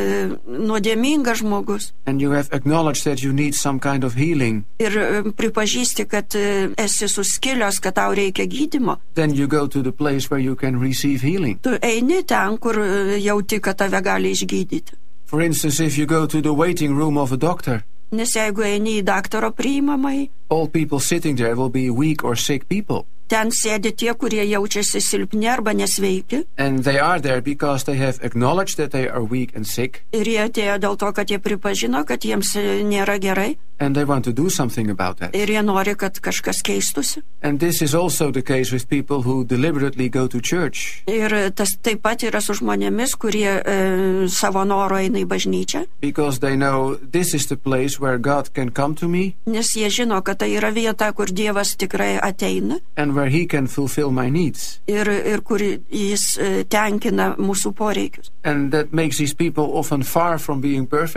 nuodėmingas žmogus and you have acknowledged that you need some kind of healing, ir pripažįsti, kad esi suskilęs, kad tau reikia gydymo, then you go to the place where you can receive healing. tu eini ten, kur jauti, kad tave gali išgydyti. For instance, if you go to the waiting room of a doctor, Nes jeigu eini į daktaro priimamąjį, all people sitting there will be weak or sick people. ten sėdi tie, kurie jaučiasi silpni arba nesveiki. And they are there because they have acknowledged that they are weak and sick, Ir jie atėjo dėl to, kad jie pripažino, kad jiems nėra gerai. and they want to do something about that. Ir jie nori, kad kažkas keistusi. And this is also the case with people who deliberately go to church, Ir tas taip pat yra su žmonėmis, kurie savo noro eina į bažnyčią, because they know this is the place where God can come to me nes jie žino, kad tai yra vieta, kur Dievas tikrai ateina and where He can fulfill my needs. ir kur jis tenkina mūsų poreikius. And that makes these people often far from being perfect,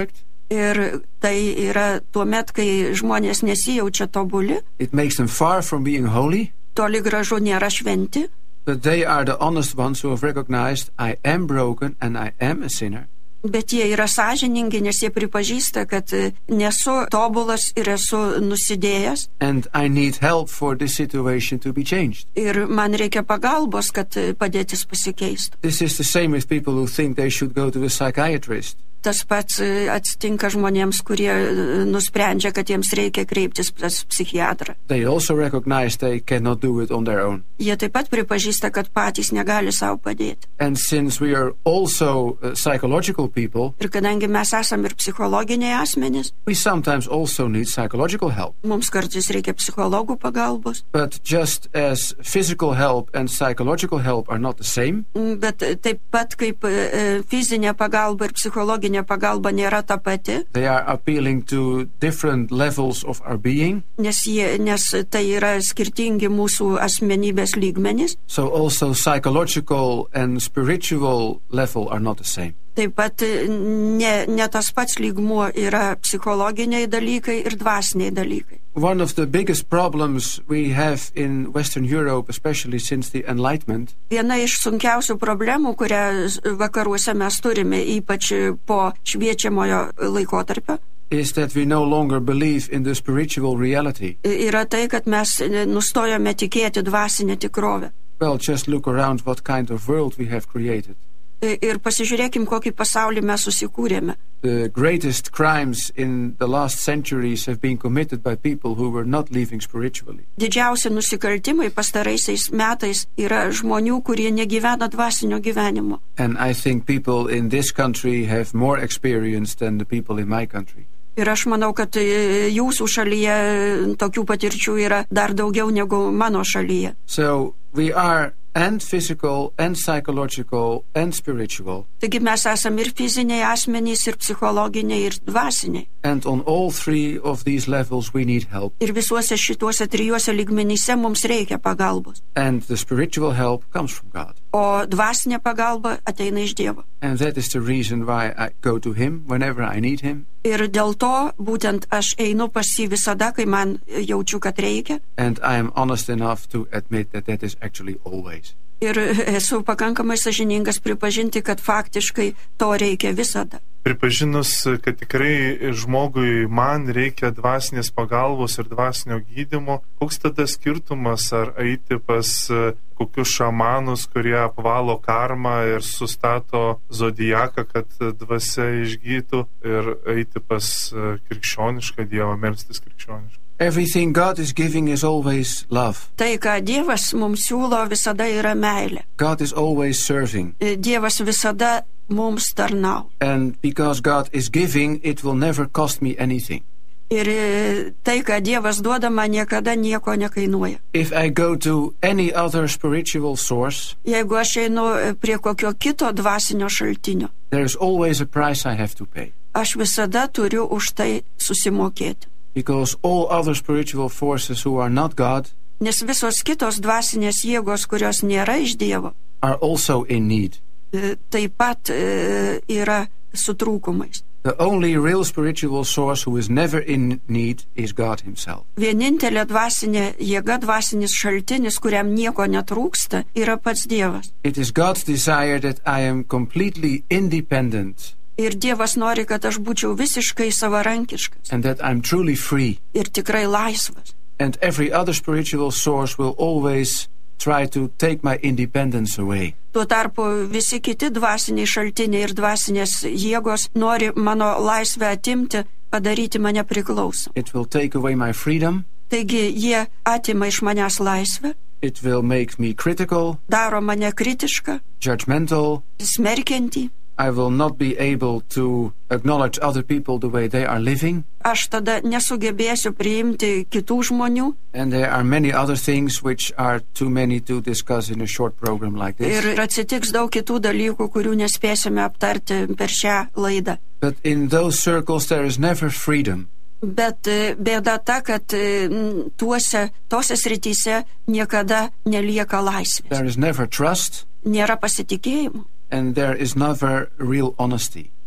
Ir tai yra tuomet, kai žmonės nesijaučia tobuli, It makes them far from being holy, toli gražu nėra šventi, but they are the honest ones who have recognized I am broken and I am a sinner. bet jie yra sąžiningi, nes jie pripažįsta, kad nesu tobulas ir esu nusidėjęs And I need help for this situation to be changed. ir man reikia pagalbos, kad padėtis pasikeistų. This is the same with people who think they should go to a psychiatrist. Tas pats atsitinka žmonėms, kurie nusprendžia, kad jiems reikia kreiptis pas psichiatrą. They also recognize they cannot do it on their own. Jie taip pat pripažįsta, kad patys negali savo padėti. And since we are also psychological people, Ir kadangi mes esame ir psichologiniai asmenys, we sometimes also need psychological help. mums kartais reikia psichologų pagalbos, But just as physical help and psychological help are not the same, bet taip pat kaip fizinė pagalba ir psichologinė pagalba nėra ta pati, they are appealing to different levels of our being. nes tai yra skirtingi mūsų asmenybės lygmenys. So also psychological and spiritual level are not the same. Taip pat ne tas pats lygmuo yra psichologiniai dalykai ir dvasiniai dalykai. One of the biggest problems we have in Western Europe, especially since the Enlightenment, Viena iš sunkiausių problemų, kurią vakaruose mes turime, ypač po šviečiamojo laikotarpio, is that we no longer believe in the spiritual reality. yra tai, kad mes nustojome tikėti dvasinę tikrovę. Well, just look around what kind of world we have created. Ir pasižiūrėkim, kokį pasaulį mes susikūrėme. The greatest crimes in the last centuries have been committed by people who were not living spiritually. Didžiausi nusikaltimai pastaraisiais metais yra žmonių, kurie negyvena dvasinio gyvenimo. And I think people in this country have more experience than the people in my country. Ir aš manau, kad jūsų šalyje tokių patirčių yra dar daugiau negu mano šalyje. So we are and physical and psychological and spiritual. Taigi mes esame ir fiziniai asmenys, ir psichologiniai, ir dvasiniai. And on all three of these levels we need help. Ir visuose šituose trijuose lygmenyse mums reikia pagalbos. And the spiritual help comes from God. O dvasinė pagalba ateina iš Dievo. And that is the reason why I go to Him whenever I need Him. Ir dėl to būtent aš einu pas jį visada, kai man jaučiu, kad reikia. And I am honest enough to admit that that is actually always. Ir esu pakankamai sąžiningas pripažinti, kad faktiškai to reikia visada. Pripažinus, kad tikrai žmogui man reikia dvasinės pagalbos ir dvasinio gydymo, koks tada skirtumas, ar eiti pas kokius šamanus, kurie apvalo karmą ir sustato zodiaką, kad dvasia išgytų, ir eiti pas krikščionišką Dievą, melstis krikščionišką. Everything God is giving is always love. Tai, ką Dievas mums siūlo, visada yra meilė. God is always serving. Dievas visada mums tarnauja. And because God is giving, it will never cost me anything. Ir tai, ką Dievas duoda, man niekada nieko nekainuoja. If I go to any other spiritual source, Jeigu aš einu prie kokio kito dvasinio šaltinio, there is always a price I have to pay. aš visada turiu už tai susimokėti. Because all other spiritual forces who are not God Nes visos kitos dvasinės jėgos, kurios nėra iš Dievo, are also in need. taip pat yra su trūkumais. The only real spiritual source who is never in need is God Himself. Vienintelė dvasinė jėga, dvasinis šaltinis, kuriam nieko netrūksta, yra pats Dievas. It is God's desire that I am completely independent Ir Dievas nori, kad aš būčiau visiškai savarankiškas and that I'm truly free. ir tikrai laisvas. And every other spiritual source will always try to take my independence away. Tuo tarpu visi kiti dvasiniai šaltiniai ir dvasinės jėgos nori mano laisvę atimti, padaryti mane priklausomą. It will take away my freedom. Taigi jie atima iš manęs laisvę, It will make me critical, daro mane kritišką, judgmental. smerkiantį. I will not be able to acknowledge other people the way they are living. Aš tada nesugebėsiu priimti kitų žmonių. And there are many other things which are too many to discuss in a short program like this. Ir atsitiks daug kitų dalykų, kurių nespėsime aptarti per šią laidą. But in those circles there is never freedom. Bet bėda ta, kad tose srityse niekada nelieka laisvės. There is never trust, Nėra pasitikėjimo and there is never real honesty.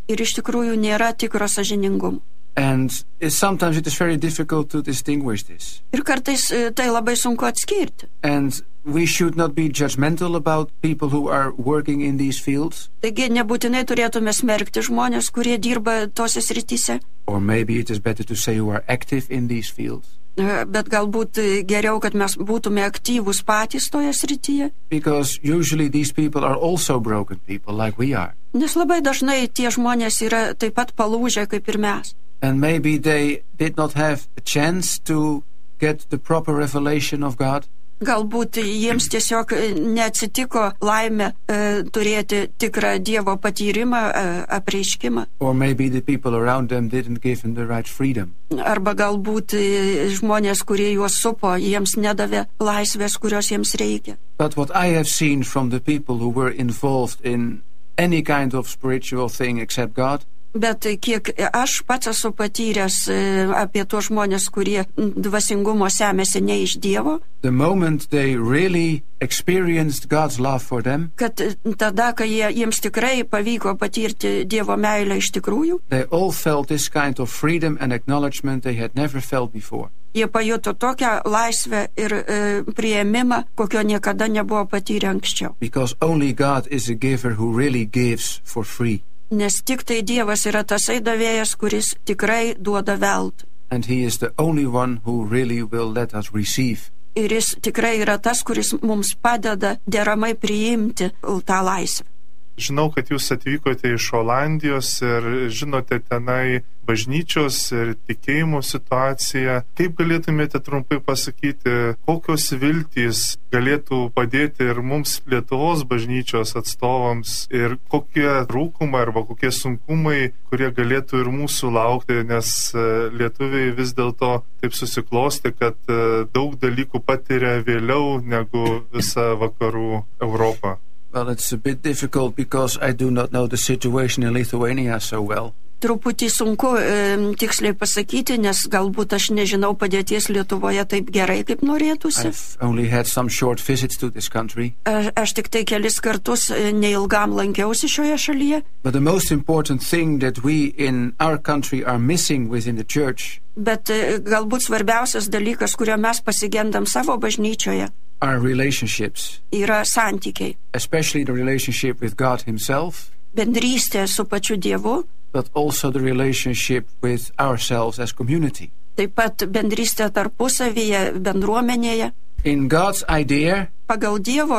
ir iš tikrųjų nėra tikro sąžiningumo. And sometimes it is very difficult to distinguish this. Ir kartais tai labai sunku atskirti. And we should not be judgmental about people who are working in these fields. Taigi nebūtinai turėtume smerkti žmonės, kurie dirba tose srityse. Or maybe it is better to say who are active in these fields. Bet galbūt geriau, kad mes būtume aktyvūs patys toje srityje. Because usually these people are also broken people like we are. Nes labai dažnai tie žmonės yra taip pat palūžę kaip ir mes. And maybe they did not have a chance to get the proper revelation of God. Galbūt jiems tiesiog neatsitiko laimė turėti tikrą Dievo patyrimą, apreiškimą. Or maybe the people around them didn't give them the right freedom. Arba galbūt žmonės, kurie juos supo, jiems nedavė laisvės, kurios jiems reikia. But what I have seen from the people who were involved in any kind of spiritual thing except God, Bet kiek aš pats esu patyręs apie tuos žmonės, kurie dvasingumo semėsi ne iš Dievo, the moment they really experienced God's love for them, kad tada, kai jiems tikrai pavyko patirti Dievo meilę iš tikrųjų, they all felt this kind of freedom and acknowledgement they had never felt before. Jie pajuto tokią laisvę ir priėmimą, kokio niekada nebuvo patyrę anksčiau. Because only God is a giver who really gives for free. Nes tik tai Dievas yra tasai davėjas, kuris tikrai duoda veltui. And he is the only one who really will let us receive. Ir jis tikrai yra tas, kuris mums padeda deramai priimti tą laisvę. Žinau, kad jūs atvykote iš Olandijos ir žinote tenai bažnyčios ir tikėjimo situaciją. Kaip galėtumėte trumpai pasakyti, kokios viltys galėtų padėti ir mums Lietuvos bažnyčios atstovams ir kokie trūkumai arba kokie sunkumai, kurie galėtų ir mūsų laukti, nes lietuviai vis dėlto taip susiklosti, kad daug dalykų patiria vėliau negu visa vakarų Europa. Well, it's a bit difficult because I do not know the situation in Lithuania so well. Truputį sunku tiksliai pasakyti, nes galbūt aš nežinau padėties Lietuvoje taip gerai, kaip norėtųsi. I've only had some short visits to this country. Aš tik tai kelis kartus neilgam lankiausi šioje šalyje. But the most important thing that we in our country are missing within the church, Bet galbūt svarbiausias dalykas, kurio mes pasigendam savo bažnyčioje, are relationships, yra santykiai. especially the relationship with God himself, Bendrystė su pačiu Dievu, but also the relationship with ourselves as community. taip pat bendrystė tarpusavyje, bendruomenėje. In God's idea, Pagal Dievo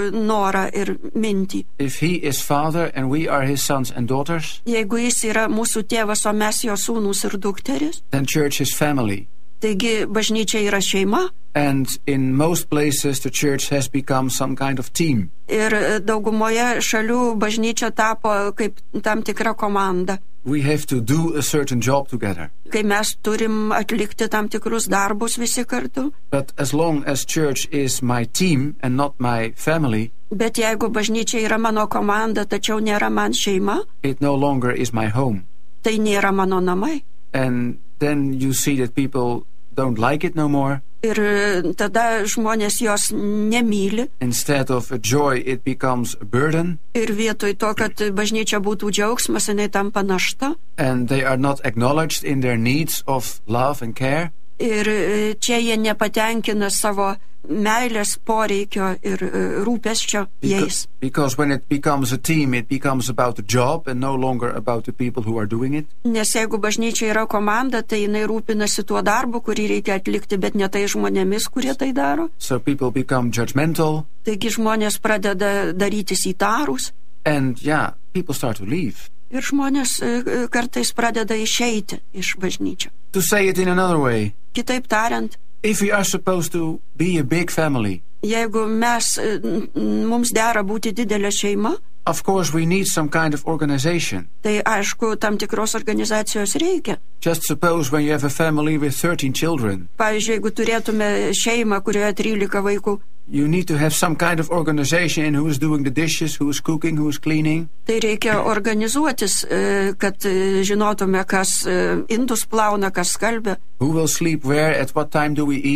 norą ir mintį. if he is Father and we are his sons and daughters, Jeigu jis yra mūsų tėvas, o mes jo sūnus ir dukteris, then church is family. taigi bažnyčia yra šeima. And in most places the church has become some kind of team. Ir daugumoje šalių bažnyčia tapo kaip tam tikra komanda, We have to do a certain job together. kai mes turim atlikti tam tikrus darbus visi kartu. But as long as church is my team and not my family, Bet jeigu bažnyčia yra mano komanda, tačiau nėra man šeima, it no longer is my home. tai nėra mano namai. And then you see that people don't like it no more. Ir tada žmonės jos nemyli. Instead of a joy, it becomes a burden. Ir vietoj to, kad bažnyčia būtų džiaugsmas, jinai tampa našta. And they are not acknowledged in their needs of love and care. Ir čia jie nepatenkina savo meilės poreikio ir rūpesčio jais. Because when it becomes a team, it becomes about the job and no longer about the people who are doing it. Nes jeigu bažnyčia yra komanda, tai jinai rūpinasi tuo darbu, kurį reikia atlikti, bet ne tai žmonėmis, kurie tai daro. So people become judgmental. Taigi žmonės pradeda darytis įtarus And yeah, people start to leave. ir žmonės kartais pradeda išeiti iš bažnyčio. To say it in another way, Kitaip tariant, if we are supposed to be a big family, jeigu mums dera būti didelė šeima, of course we need some kind of organization. tai aišku, tam tikros organizacijos reikia. Just suppose when you have a family with 13 children, Pavyzdžiui, jeigu turėtume šeimą, kurioje 13 vaikų, you need to have some kind of organization in who is doing the dishes, who is cooking, who is cleaning. tai reikia organizuotis, kad žinotume, kas indus plauna, kas skalbia, Who will sleep where, at what time do we eat?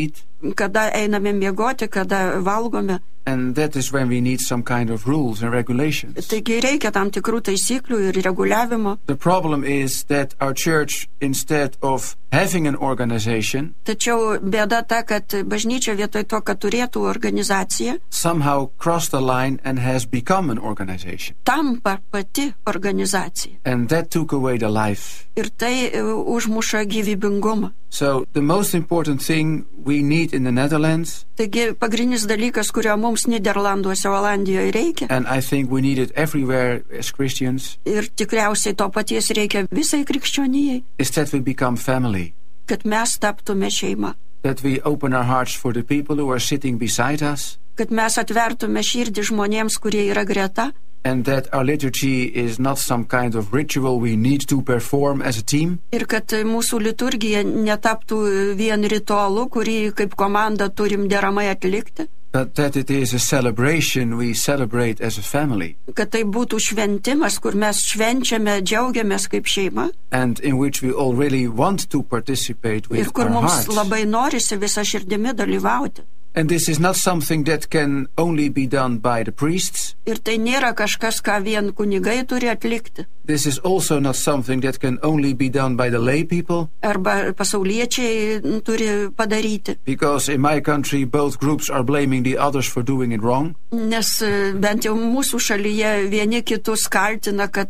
kada einame miegoti, kada valgome. And that is when we need some kind of rules and regulations. Taigi reikia tam tikrų taisyklių ir reguliavimo. The problem is that our church, instead of having an organization, Tačiau bėda ta, kad bažnyčia vietoj to, kad turėtų organizaciją, somehow crossed the line and has become an organization. tampa pati organizacija. And that took away the life. Ir tai užmuša gyvybingumą. So the most important thing we need in the Netherlands, Taigi pagrindinis dalykas, kurio mums Niderlanduose, Olandijoje reikia, and I think we need it everywhere as Christians, ir tikriausiai to paties reikia visai krikščionijai, is that we become family. kad mes taptume šeima, That we open our hearts for the people who are sitting beside us, kad mes atvertume širdį žmonėms, kurie yra greta, and that our liturgy is not some kind of ritual we need to perform as a team, ir kad mūsų liturgija netaptų vien ritualu, kurį kaip komanda turim deramai atlikti, but that it is a celebration we celebrate as a family, kad tai būtų šventimas, kur mes švenčiame, džiaugiamės kaip šeima and in which we all really want to participate ir with kur our mums hearts. labai norisi visą širdimi dalyvauti. And this is not something that can only be done by the priests. Ir tai nėra kažkas, ką vien kunigai turi atlikti, This is also not something that can only be done by the lay people, arba pasauliečiai turi padaryti, because in my country both groups are blaming the others for doing it wrong. nes bent jau mūsų šalyje vieni kitus kaltina, kad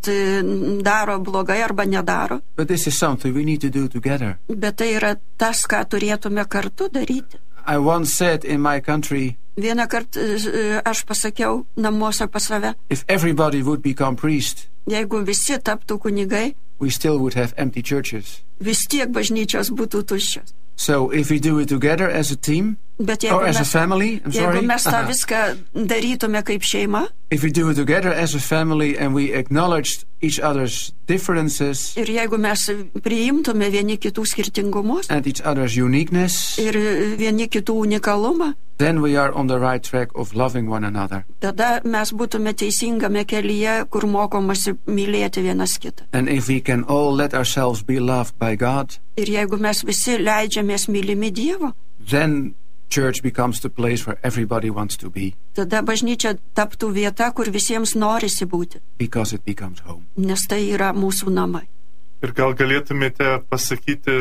daro blogai arba nedaro, But this is something we need to do together. bet tai yra tas, ką turėtume kartu daryti. I once said in my country, Vieną kartą aš pasakiau namuose pas save, if everybody would become priest, jeigu visi taptų kunigai, we still would have empty churches. vis tiek bažnyčios būtų tuščios. So if we do it together as a team, Bet jeigu or as a mes, family, jeigu mes tą viską darytume kaip šeima, if we do it together as a family and we acknowledge each other's differences ir jeigu mes priimtume vieni kitų skirtingumus and each other's uniqueness, ir vieni kitų unikalumą, then we are on the right track of loving one another. tada mes būtume teisingame kelyje, kur mokomasi mylėti vienas kitą. And if we can all let ourselves be loved by God, Ir jeigu mes visi leidžiamės mylimi Dievo, then church becomes the place where everybody wants to be, tada bažnyčia taptų vieta, kur visiems norisi būti, because it becomes home. nes tai yra mūsų namai. Ir gal galėtumėte pasakyti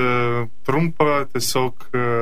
trumpą tiesiog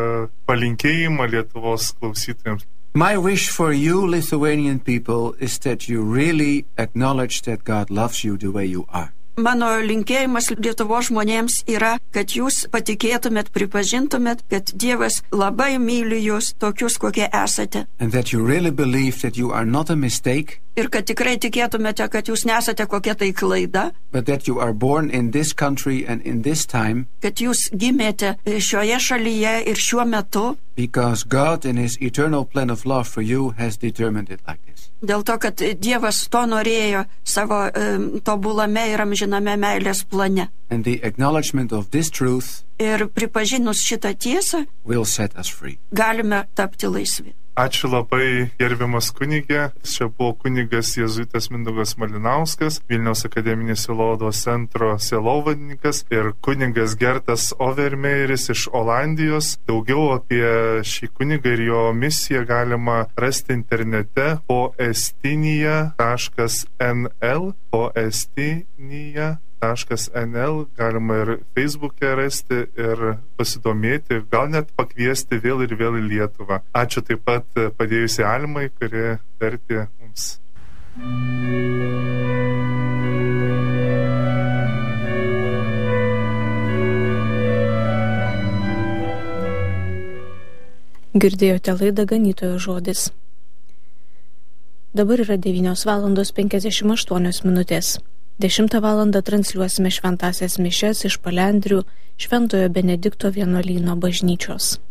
palinkėjimą Lietuvos klausytojams. My wish for you, Lithuanian people, is that you really acknowledge that God loves you the way you are. Mano linkėjimas Lietuvos žmonėms yra, kad jūs patikėtumėt, pripažintumėt, kad Dievas labai myli jūs tokius, kokie esate. And that you really believe that you are not a mistake, Ir kad tikrai tikėtumėte, kad jūs nesate kokia tai klaida, but that you are born in this country and in this time, kad jūs gimėte šioje šalyje ir šiuo metu, because God in His eternal plan of love for you has determined it like this. dėl to, kad Dievas to norėjo savo tobulame ir amžiname meilės plane. And the acknowledgement of this truth Ir pripažinus šitą tiesą, will set us free. galime tapti laisvi. Ačiū labai, gerbiamas kunigė. Čia buvo kunigas jėzuitas Mindaugas Malinauskas, Vilniaus akademinės sielovados centro sielovadininkas, ir kunigas Gertas Overmeiris iš Olandijos. Daugiau apie šį kunigą ir jo misiją galima rasti internete poestinija.nl, poestinija.nl, galima ir Facebook'e rasti ir pasidomėti, gal net pakviesti vėl ir vėl į Lietuvą. Ačiū taip pat padėjusi Almai, kuri vertė mums. Girdėjote laidą Ganytojo žodis. Dabar yra 9:58 min. 10 val. Transliuosime šventąsias mišias iš Palendrių Šventojo Benedikto vienuolyno bažnyčios.